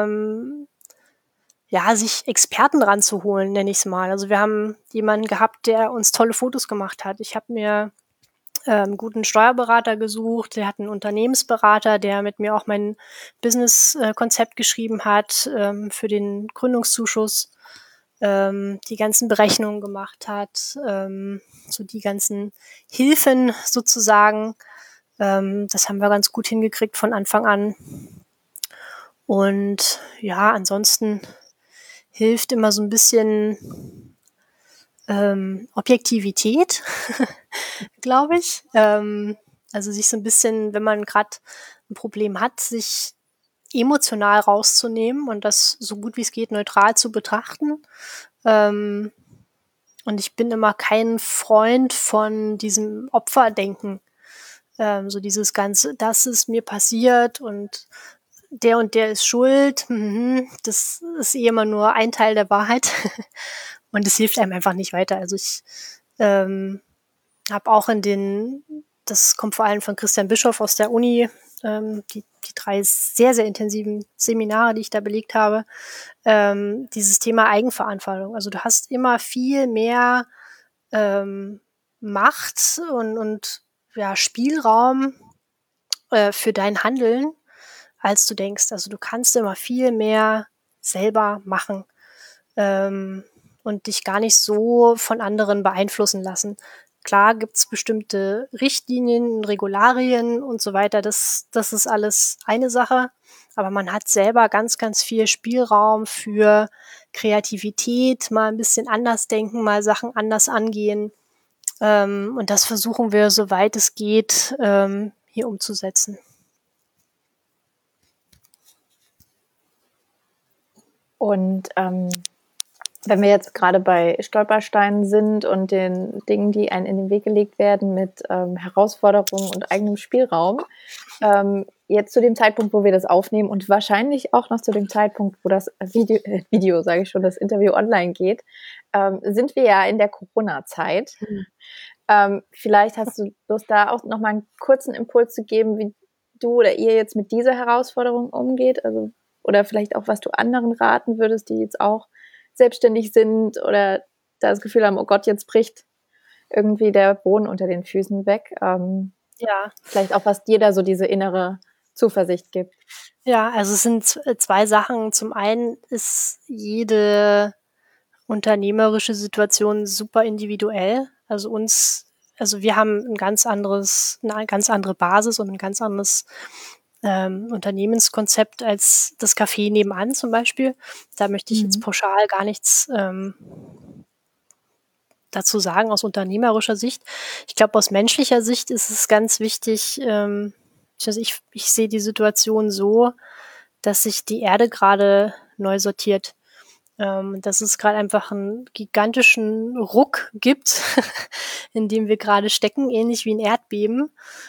sich Experten ranzuholen, nenne ich es mal. Also wir haben jemanden gehabt, der uns tolle Fotos gemacht hat. Ich habe mir einen guten Steuerberater gesucht, der hat einen Unternehmensberater, der mit mir auch mein Business-Konzept geschrieben hat für den Gründungszuschuss, die ganzen Berechnungen gemacht hat, so die ganzen Hilfen sozusagen. Das haben wir ganz gut hingekriegt von Anfang an. Und ja, ansonsten hilft immer so ein bisschen Objektivität, glaube ich. Also sich so ein bisschen, wenn man gerade ein Problem hat, sich emotional rauszunehmen und das so gut wie es geht neutral zu betrachten. Und ich bin immer kein Freund von diesem Opferdenken. So dieses Ganze, das ist mir passiert und der ist schuld. Das ist eh immer nur ein Teil der Wahrheit. Und es hilft einem einfach nicht weiter. Also ich habe auch das kommt vor allem von Christian Bischoff aus der Uni, die 3 sehr, sehr intensiven Seminare, die ich da belegt habe, dieses Thema Eigenverantwortung. Also du hast immer viel mehr Macht und ja, Spielraum für dein Handeln, als du denkst. Also du kannst immer viel mehr selber machen und dich gar nicht so von anderen beeinflussen lassen. Klar gibt's bestimmte Richtlinien, Regularien und so weiter. Das ist alles eine Sache. Aber man hat selber ganz, ganz viel Spielraum für Kreativität, mal ein bisschen anders denken, mal Sachen anders angehen. Und das versuchen wir, soweit es geht, hier umzusetzen. Und wenn wir jetzt gerade bei Stolpersteinen sind und den Dingen, die einem in den Weg gelegt werden mit Herausforderungen und eigenem Spielraum, jetzt zu dem Zeitpunkt, wo wir das aufnehmen und wahrscheinlich auch noch zu dem Zeitpunkt, wo das Video sage ich schon, das Interview online geht, sind wir ja in der Corona-Zeit. Vielleicht hast du Lust, da auch noch mal einen kurzen Impuls zu geben, wie du oder ihr jetzt mit dieser Herausforderung umgeht, also oder vielleicht auch, was du anderen raten würdest, die jetzt auch selbstständig sind oder da das Gefühl haben, oh Gott, jetzt bricht irgendwie der Boden unter den Füßen weg. Ja. Vielleicht auch, was dir da so diese innere Zuversicht gibt. Ja, also es sind 2 Sachen. Zum einen ist jede unternehmerische Situation super individuell. Also wir haben eine ganz andere Basis und ein ganz anderes Unternehmenskonzept als das Café nebenan zum Beispiel. Da möchte ich jetzt pauschal gar nichts dazu sagen aus unternehmerischer Sicht. Ich glaube, aus menschlicher Sicht ist es ganz wichtig, ich sehe die Situation so, dass sich die Erde gerade neu sortiert. Dass es gerade einfach einen gigantischen Ruck gibt, in dem wir gerade stecken, ähnlich wie ein Erdbeben,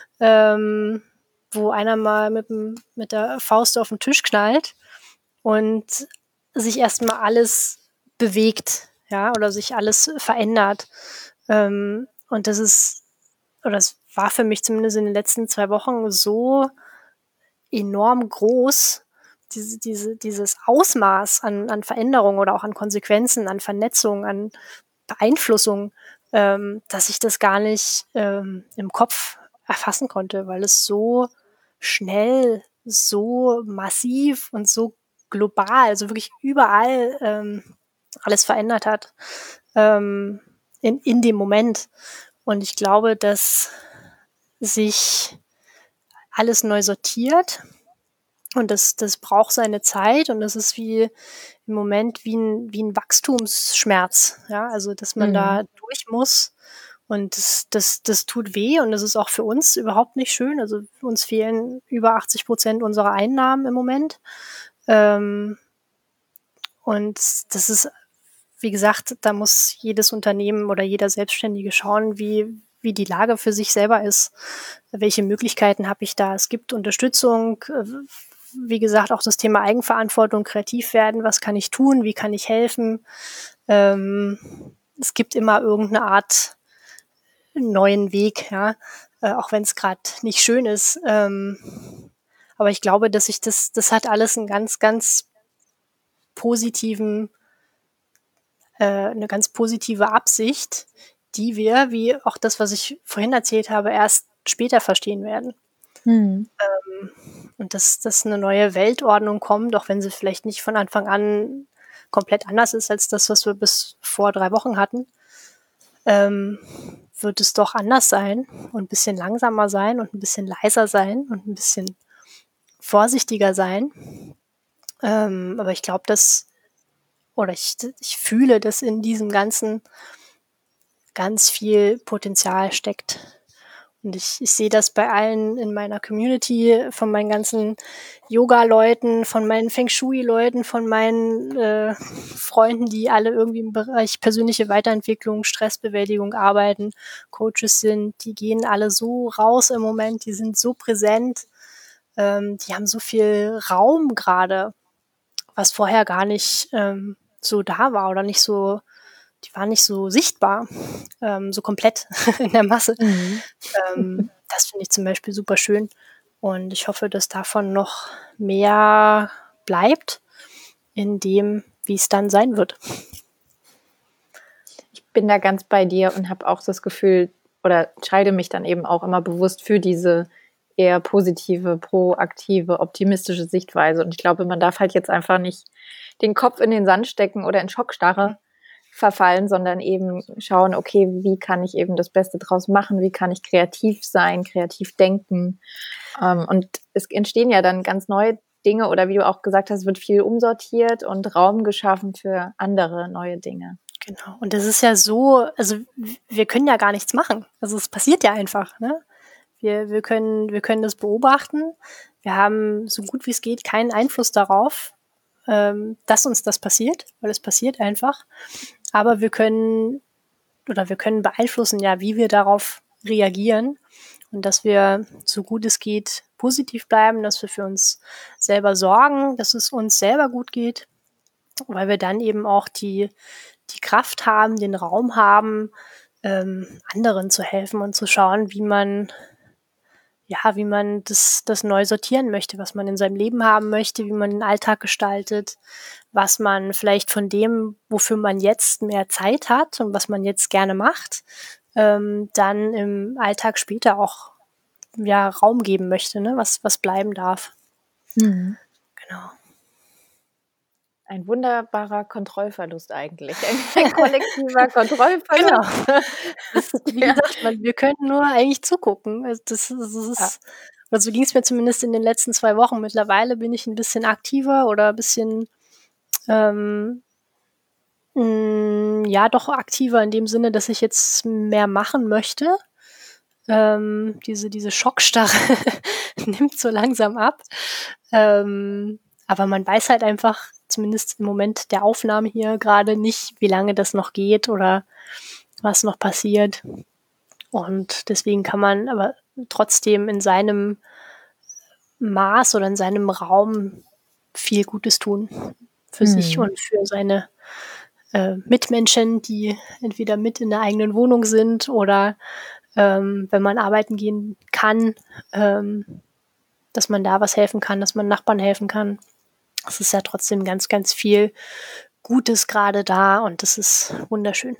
wo einer mal mit der Faust auf den Tisch knallt und sich erstmal alles bewegt, ja, oder sich alles verändert. Und das war für mich zumindest in den letzten 2 Wochen so enorm groß, dieses Ausmaß an Veränderung oder auch an Konsequenzen, an Vernetzung, an Beeinflussung, dass ich das gar nicht im Kopf erfassen konnte, weil es so schnell, so massiv und so global, also wirklich überall alles verändert hat in dem Moment. Und ich glaube, dass sich alles neu sortiert und das braucht seine Zeit und das ist im Moment wie ein Wachstumsschmerz, ja, also dass man da durch muss und das tut weh und das ist auch für uns überhaupt nicht schön. Also uns fehlen über 80% unserer Einnahmen im Moment. Und das ist, wie gesagt, da muss jedes Unternehmen oder jeder Selbstständige schauen, wie die Lage für sich selber ist. Welche Möglichkeiten habe ich da? Es gibt Unterstützung, wie gesagt, auch das Thema Eigenverantwortung, kreativ werden. Was kann ich tun? Wie kann ich helfen? Es gibt immer irgendeine Art neuen Weg, ja, auch wenn es gerade nicht schön ist. Aber ich glaube, dass das hat alles einen ganz, ganz eine ganz positive Absicht, die wir, wie auch das, was ich vorhin erzählt habe, erst später verstehen werden. Und dass eine neue Weltordnung kommt, auch wenn sie vielleicht nicht von Anfang an komplett anders ist als das, was wir bis vor 3 Wochen hatten, wird es doch anders sein und ein bisschen langsamer sein und ein bisschen leiser sein und ein bisschen vorsichtiger sein. Aber ich glaube, ich fühle, dass in diesem Ganzen ganz viel Potenzial steckt. Und ich sehe das bei allen in meiner Community, von meinen ganzen Yoga-Leuten, von meinen Feng Shui-Leuten, von meinen Freunden, die alle irgendwie im Bereich persönliche Weiterentwicklung, Stressbewältigung arbeiten, Coaches sind, die gehen alle so raus im Moment, die sind so präsent, die haben so viel Raum gerade, was vorher gar nicht so da war oder nicht so, die waren nicht so sichtbar, so komplett in der Masse. Mhm. Das finde ich zum Beispiel super schön und ich hoffe, dass davon noch mehr bleibt in dem, wie es dann sein wird. Ich bin da ganz bei dir und habe auch das Gefühl oder entscheide mich dann eben auch immer bewusst für diese eher positive, proaktive, optimistische Sichtweise. Und ich glaube, man darf halt jetzt einfach nicht den Kopf in den Sand stecken oder in Schockstarre verfallen, sondern eben schauen, okay, wie kann ich eben das Beste draus machen? Wie kann ich kreativ sein, kreativ denken? Und es entstehen ja dann ganz neue Dinge oder wie du auch gesagt hast, wird viel umsortiert und Raum geschaffen für andere neue Dinge. Genau. Und das ist ja so, also wir können ja gar nichts machen. Also es passiert ja einfach, ne? Wir können das beobachten. Wir haben so gut wie es geht keinen Einfluss darauf, dass uns das passiert, weil es passiert einfach. Aber wir können beeinflussen, ja, wie wir darauf reagieren und dass wir, so gut es geht, positiv bleiben, dass wir für uns selber sorgen, dass es uns selber gut geht, weil wir dann eben auch die Kraft haben, den Raum haben, anderen zu helfen und zu schauen, wie man das neu sortieren möchte, was man in seinem Leben haben möchte, wie man den Alltag gestaltet, was man vielleicht von dem, wofür man jetzt mehr Zeit hat und was man jetzt gerne macht, dann im Alltag später auch Raum geben möchte, ne? Was bleiben darf. Mhm. Genau. Ein wunderbarer Kontrollverlust eigentlich. Ein kollektiver Kontrollverlust. Genau. Wie gesagt, wir können nur eigentlich zugucken. Also das ist, oder so ging es mir zumindest in den letzten 2 Wochen. Mittlerweile bin ich ein bisschen aktiver oder ein bisschen, doch aktiver in dem Sinne, dass ich jetzt mehr machen möchte. Diese Schockstarre nimmt so langsam ab. Aber man weiß halt einfach, zumindest im Moment der Aufnahme hier gerade nicht, wie lange das noch geht oder was noch passiert. Und deswegen kann man aber trotzdem in seinem Maß oder in seinem Raum viel Gutes tun für sich und für seine Mitmenschen, die entweder mit in der eigenen Wohnung sind oder wenn man arbeiten gehen kann, dass man da was helfen kann, dass man Nachbarn helfen kann. Es ist ja trotzdem ganz, ganz viel Gutes gerade da und das ist wunderschön.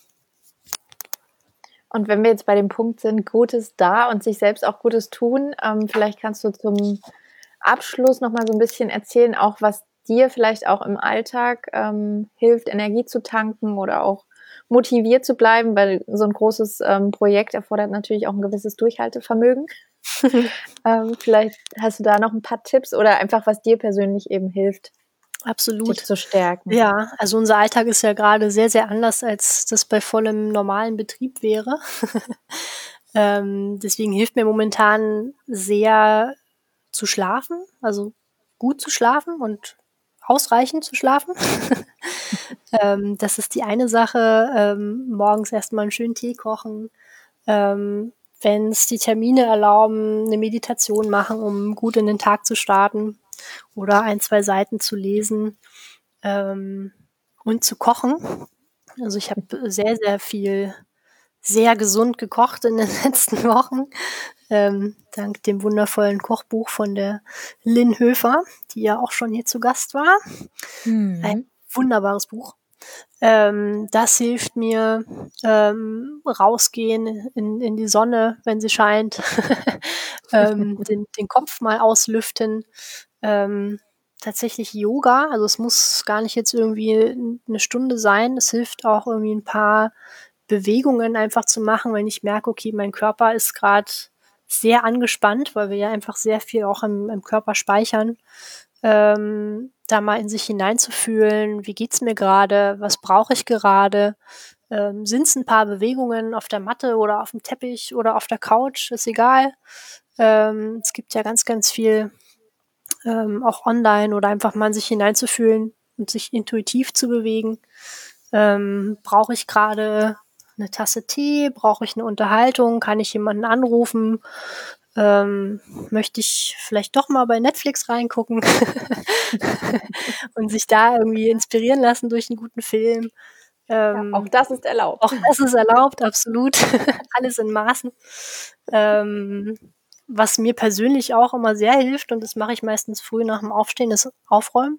Und wenn wir jetzt bei dem Punkt sind, Gutes da und sich selbst auch Gutes tun, vielleicht kannst du zum Abschluss noch mal so ein bisschen erzählen, auch was dir vielleicht auch im Alltag hilft, Energie zu tanken oder auch motiviert zu bleiben, weil so ein großes Projekt erfordert natürlich auch ein gewisses Durchhaltevermögen. Vielleicht hast du da noch ein paar Tipps oder einfach, was dir persönlich eben hilft, Absolut. dich zu stärken. Ja, also unser Alltag ist ja gerade sehr, sehr anders, als das bei vollem normalen Betrieb wäre. Deswegen hilft mir momentan sehr zu schlafen, also gut zu schlafen und ausreichend zu schlafen. Das ist die eine Sache. Morgens erstmal einen schönen Tee kochen. Wenn es die Termine erlauben, eine Meditation machen, um gut in den Tag zu starten oder 1, 2 Seiten zu lesen und zu kochen. Also ich habe sehr, sehr viel, sehr gesund gekocht in den letzten Wochen, dank dem wundervollen Kochbuch von der Lynn Höfer, die ja auch schon hier zu Gast war. Ein wunderbares Buch. Das hilft mir, rausgehen in die Sonne, wenn sie scheint, den Kopf mal auslüften. Tatsächlich Yoga, also es muss gar nicht jetzt irgendwie 'ne Stunde sein. Es hilft auch irgendwie ein paar Bewegungen einfach zu machen, wenn ich merke, okay, mein Körper ist gerade sehr angespannt, weil wir ja einfach sehr viel auch im Körper speichern. Da mal in sich hineinzufühlen, wie geht's mir gerade, was brauche ich gerade, Sind es ein paar Bewegungen auf der Matte oder auf dem Teppich oder auf der Couch, ist egal. Es gibt ja ganz, ganz viel auch online oder einfach mal sich hineinzufühlen und sich intuitiv zu bewegen. Brauche ich gerade eine Tasse Tee? Brauche ich eine Unterhaltung? Kann ich jemanden anrufen? Möchte ich vielleicht doch mal bei Netflix reingucken und sich da irgendwie inspirieren lassen durch einen guten Film. Auch das ist erlaubt. Auch das ist erlaubt, absolut. Alles in Maßen. Was mir persönlich auch immer sehr hilft, und das mache ich meistens früh nach dem Aufstehen, ist Aufräumen.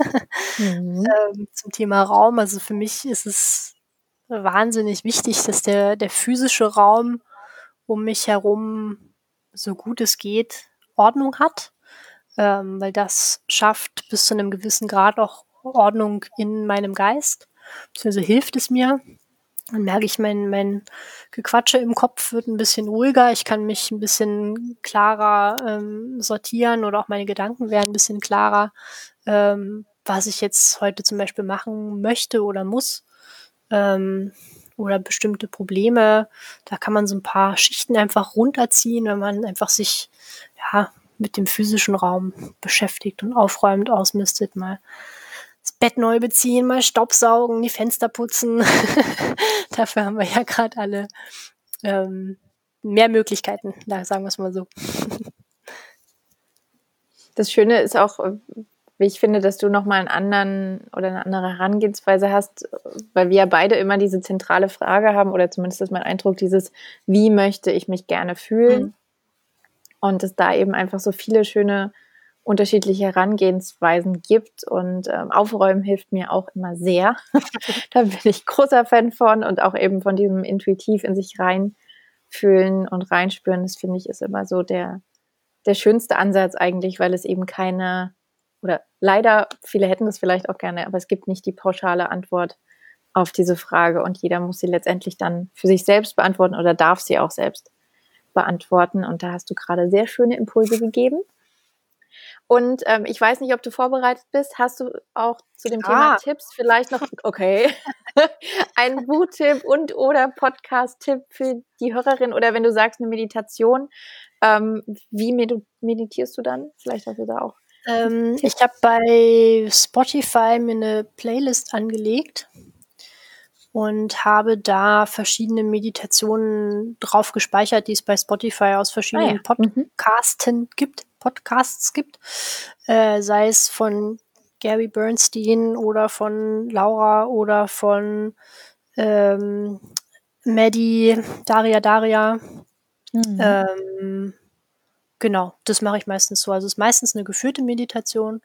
Zum Thema Raum. Also für mich ist es wahnsinnig wichtig, dass der physische Raum um mich herum, so gut es geht, Ordnung hat, weil das schafft bis zu einem gewissen Grad auch Ordnung in meinem Geist. Beziehungsweise hilft es mir. Dann merke ich, mein Gequatsche im Kopf wird ein bisschen ruhiger. Ich kann mich ein bisschen klarer sortieren oder auch meine Gedanken werden ein bisschen klarer, was ich jetzt heute zum Beispiel machen möchte oder muss. Oder bestimmte Probleme. Da kann man so ein paar Schichten einfach runterziehen, wenn man einfach sich mit dem physischen Raum beschäftigt und aufräumt, ausmistet, mal das Bett neu beziehen, mal Staubsaugen, die Fenster putzen. Dafür haben wir ja gerade alle mehr Möglichkeiten, sagen wir es mal so. Das Schöne ist auch, wie ich finde, dass du nochmal eine andere Herangehensweise hast, weil wir ja beide immer diese zentrale Frage haben, oder zumindest ist mein Eindruck, dieses, wie möchte ich mich gerne fühlen? Und es da eben einfach so viele schöne unterschiedliche Herangehensweisen gibt, und Aufräumen hilft mir auch immer sehr. Da bin ich großer Fan von, und auch eben von diesem intuitiv in sich reinfühlen und reinspüren. Das finde ich ist immer so der schönste Ansatz eigentlich, weil es eben keine, oder leider, viele hätten das vielleicht auch gerne, aber es gibt nicht die pauschale Antwort auf diese Frage, und jeder muss sie letztendlich dann für sich selbst beantworten oder darf sie auch selbst beantworten, und da hast du gerade sehr schöne Impulse gegeben. Und ich weiß nicht, ob du vorbereitet bist. Hast du auch zu dem Thema Tipps vielleicht noch, okay, einen Buchtipp und oder Podcast-Tipp für die Hörerin, oder wenn du sagst eine Meditation, wie meditierst du dann? Vielleicht hast du da auch. Ich habe bei Spotify mir eine Playlist angelegt und habe da verschiedene Meditationen drauf gespeichert, die es bei Spotify aus verschiedenen Podcasts gibt, sei es von Gary Bernstein oder von Laura oder von Maddie, Daria. Genau, das mache ich meistens so. Also es ist meistens eine geführte Meditation.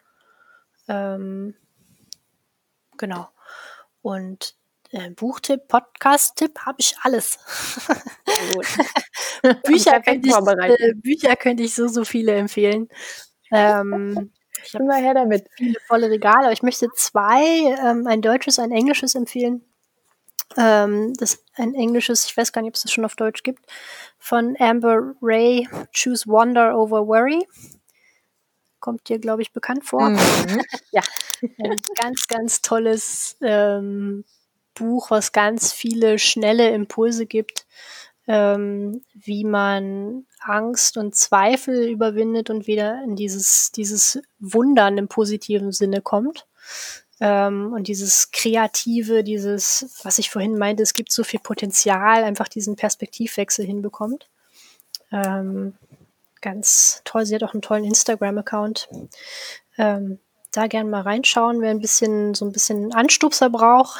Genau. Und Buchtipp, Podcast-Tipp habe ich alles. Sehr gut. Bücher könnte ich so viele empfehlen. Ich habe immer her damit. Viele volle Regale, aber ich möchte zwei, ein deutsches, ein englisches empfehlen. Ein englisches, ich weiß gar nicht, ob es das schon auf Deutsch gibt, von Amber Ray, Choose Wonder over Worry. Kommt dir, glaube ich, bekannt vor. Ja. Ein ganz, ganz tolles Buch, was ganz viele schnelle Impulse gibt, wie man Angst und Zweifel überwindet und wieder in dieses Wundern im positiven Sinne kommt. Und dieses Kreative, was ich vorhin meinte, es gibt so viel Potenzial, einfach diesen Perspektivwechsel hinbekommt. Ganz toll. Sie hat auch einen tollen Instagram-Account. Da gerne mal reinschauen, wer so ein bisschen Anstupser braucht,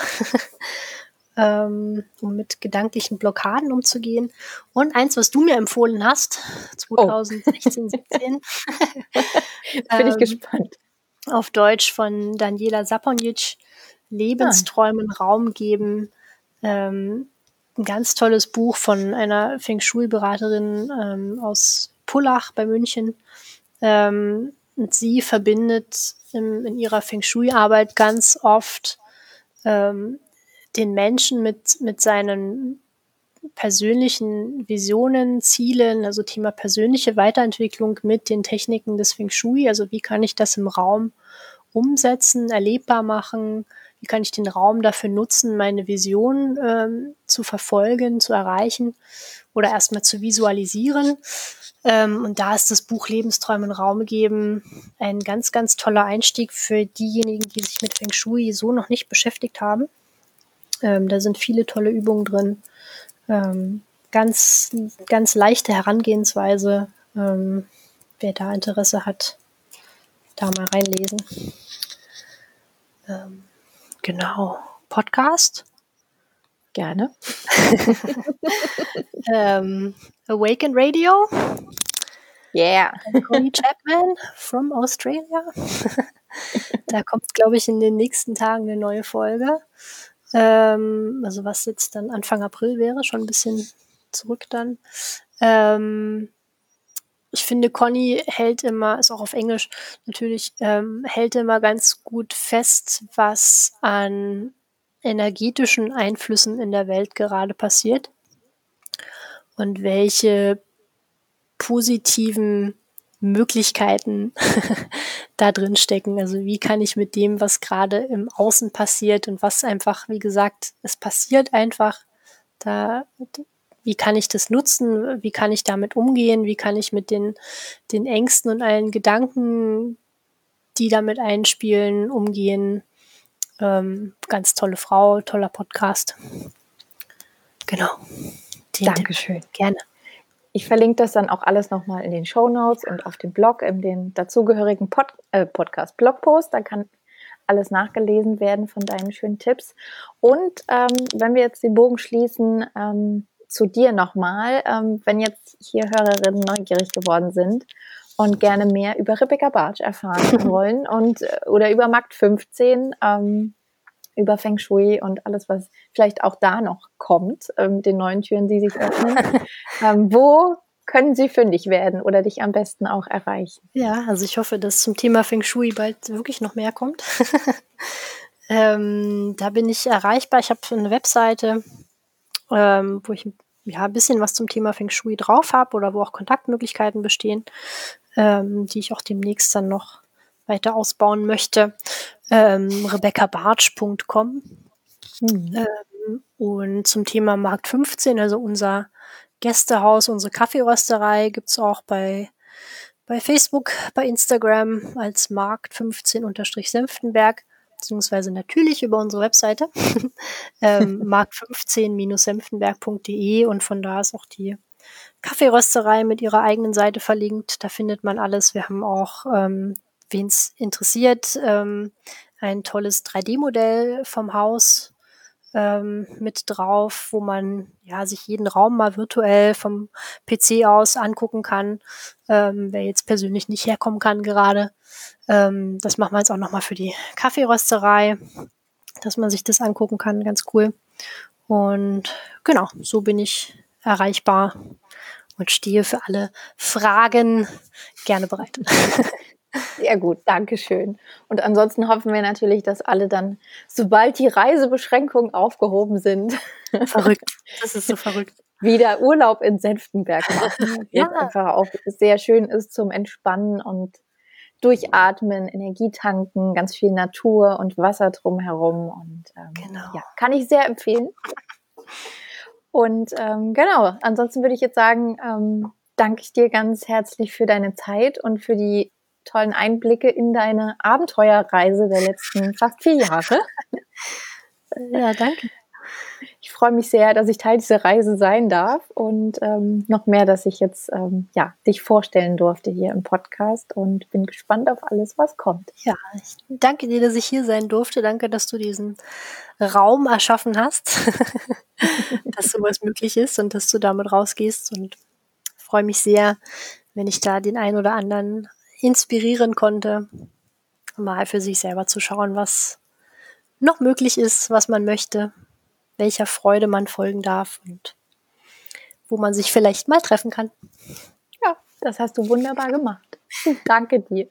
um mit gedanklichen Blockaden umzugehen. Und eins, was du mir empfohlen hast, 2016, 17. Bin ich gespannt. Auf Deutsch von Daniela Saponic, Lebensträumen Raum geben. Ein ganz tolles Buch von einer Feng Shui-Beraterin aus Pullach bei München. Und sie verbindet in ihrer Feng Shui-Arbeit ganz oft den Menschen mit seinen persönlichen Visionen, Zielen, also Thema persönliche Weiterentwicklung mit den Techniken des Feng Shui. Also wie kann ich das im Raum umsetzen, erlebbar machen? Wie kann ich den Raum dafür nutzen, meine Vision zu verfolgen, zu erreichen oder erstmal zu visualisieren? Und da ist das Buch Lebensträumen Raum geben ein ganz, ganz toller Einstieg für diejenigen, die sich mit Feng Shui so noch nicht beschäftigt haben. Da sind viele tolle Übungen drin. Ganz, ganz leichte Herangehensweise. Wer da Interesse hat, da mal reinlesen. Genau. Podcast. Gerne. Awaken Radio. Yeah. Connie Chapman from Australia. Da kommt, glaube ich, in den nächsten Tagen eine neue Folge. Also was jetzt dann Anfang April wäre, schon ein bisschen zurück dann. Ich finde, Conny hält immer, ist auch auf Englisch natürlich, hält immer ganz gut fest, was an energetischen Einflüssen in der Welt gerade passiert und welche positiven Möglichkeiten da drin stecken. Also wie kann ich mit dem, was gerade im Außen passiert und was einfach, wie gesagt, es passiert einfach, wie kann ich das nutzen? Wie kann ich damit umgehen? Wie kann ich mit den Ängsten und allen Gedanken, die damit einspielen, umgehen? Ganz tolle Frau, toller Podcast. Genau. Dankeschön. Gerne. Ich verlinke das dann auch alles nochmal in den Shownotes und auf dem Blog, in den dazugehörigen Podcast-Blogpost. Da kann alles nachgelesen werden von deinen schönen Tipps. Und wenn wir jetzt den Bogen schließen, zu dir nochmal, wenn jetzt hier Hörerinnen neugierig geworden sind und gerne mehr über Rebecca Bartsch erfahren wollen oder über Markt 15, über Feng Shui und alles, was vielleicht auch da noch kommt, mit den neuen Türen, die sich öffnen. Wo können sie fündig werden oder dich am besten auch erreichen? Ja, also ich hoffe, dass zum Thema Feng Shui bald wirklich noch mehr kommt. Da bin ich erreichbar. Ich habe eine Webseite, wo ich ein bisschen was zum Thema Feng Shui drauf habe oder wo auch Kontaktmöglichkeiten bestehen, die ich auch demnächst dann noch weiter ausbauen möchte. RebeccaBartsch.com. Und zum Thema Markt 15, also unser Gästehaus, unsere Kaffeerösterei, gibt es auch bei Facebook, bei Instagram als Markt 15-Senftenberg, beziehungsweise natürlich über unsere Webseite markt15-senftenberg.de, und von da ist auch die Kaffeerösterei mit ihrer eigenen Seite verlinkt. Da findet man alles. Wir haben auch, wen es interessiert, ein tolles 3D-Modell vom Haus mit drauf, wo man sich jeden Raum mal virtuell vom PC aus angucken kann, wer jetzt persönlich nicht herkommen kann gerade. Das machen wir jetzt auch nochmal für die Kaffeerösterei, dass man sich das angucken kann, ganz cool. Und genau, so bin ich erreichbar und stehe für alle Fragen gerne bereit. Sehr gut, Dankeschön. Und ansonsten hoffen wir natürlich, dass alle dann, sobald die Reisebeschränkungen aufgehoben sind, verrückt, das ist so verrückt, wieder Urlaub in Senftenberg machen. Ja. Was einfach auch sehr schön ist zum Entspannen und Durchatmen, Energie tanken, ganz viel Natur und Wasser drumherum. Und genau. Kann ich sehr empfehlen. Und genau, ansonsten würde ich jetzt sagen, danke ich dir ganz herzlich für deine Zeit und für die tollen Einblicke in deine Abenteuerreise der letzten fast 4 Jahre. Ja, danke. Ich freue mich sehr, dass ich Teil dieser Reise sein darf und noch mehr, dass ich jetzt dich vorstellen durfte hier im Podcast, und bin gespannt auf alles, was kommt. Ja, ich danke dir, dass ich hier sein durfte. Danke, dass du diesen Raum erschaffen hast, dass sowas möglich ist und dass du damit rausgehst, und freue mich sehr, wenn ich da den einen oder anderen inspirieren konnte, mal für sich selber zu schauen, was noch möglich ist, was man möchte, welcher Freude man folgen darf und wo man sich vielleicht mal treffen kann. Ja, das hast du wunderbar gemacht. Danke dir.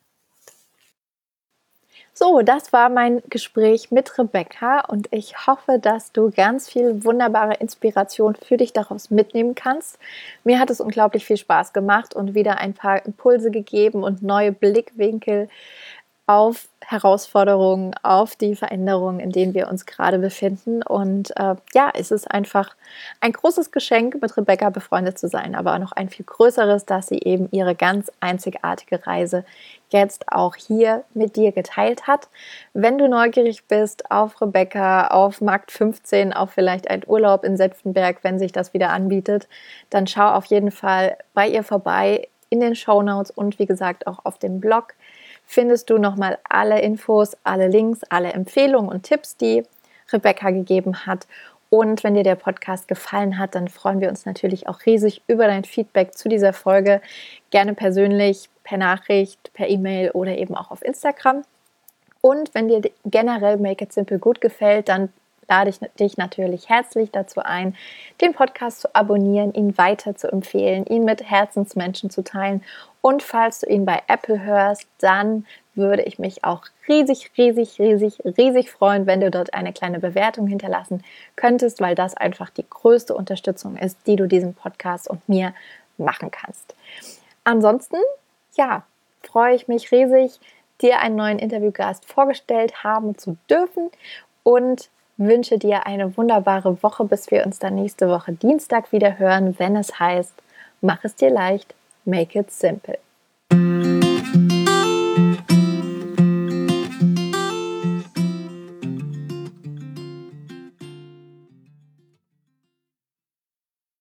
So, das war mein Gespräch mit Rebecca, und ich hoffe, dass du ganz viel wunderbare Inspiration für dich daraus mitnehmen kannst. Mir hat es unglaublich viel Spaß gemacht und wieder ein paar Impulse gegeben und neue Blickwinkel auf Herausforderungen, auf die Veränderungen, in denen wir uns gerade befinden. Und es ist einfach ein großes Geschenk, mit Rebecca befreundet zu sein, aber auch noch ein viel größeres, dass sie eben ihre ganz einzigartige Reise jetzt auch hier mit dir geteilt hat. Wenn du neugierig bist auf Rebecca, auf Markt 15, auf vielleicht einen Urlaub in Senftenberg, wenn sich das wieder anbietet, dann schau auf jeden Fall bei ihr vorbei in den Shownotes und wie gesagt auch auf dem Blog findest du nochmal alle Infos, alle Links, alle Empfehlungen und Tipps, die Rebecca gegeben hat. Und wenn dir der Podcast gefallen hat, dann freuen wir uns natürlich auch riesig über dein Feedback zu dieser Folge. Gerne persönlich, per Nachricht, per E-Mail oder eben auch auf Instagram. Und wenn dir generell Make It Simple gut gefällt, dann lade ich dich natürlich herzlich dazu ein, den Podcast zu abonnieren, ihn weiter zu empfehlen, ihn mit Herzensmenschen zu teilen. Und falls du ihn bei Apple hörst, dann würde ich mich auch riesig freuen, wenn du dort eine kleine Bewertung hinterlassen könntest, weil das einfach die größte Unterstützung ist, die du diesem Podcast und mir machen kannst. Ansonsten, freue ich mich riesig, dir einen neuen Interviewgast vorgestellt haben zu dürfen und wünsche dir eine wunderbare Woche, bis wir uns dann nächste Woche Dienstag wieder hören, wenn es heißt, mach es dir leicht, make it simple.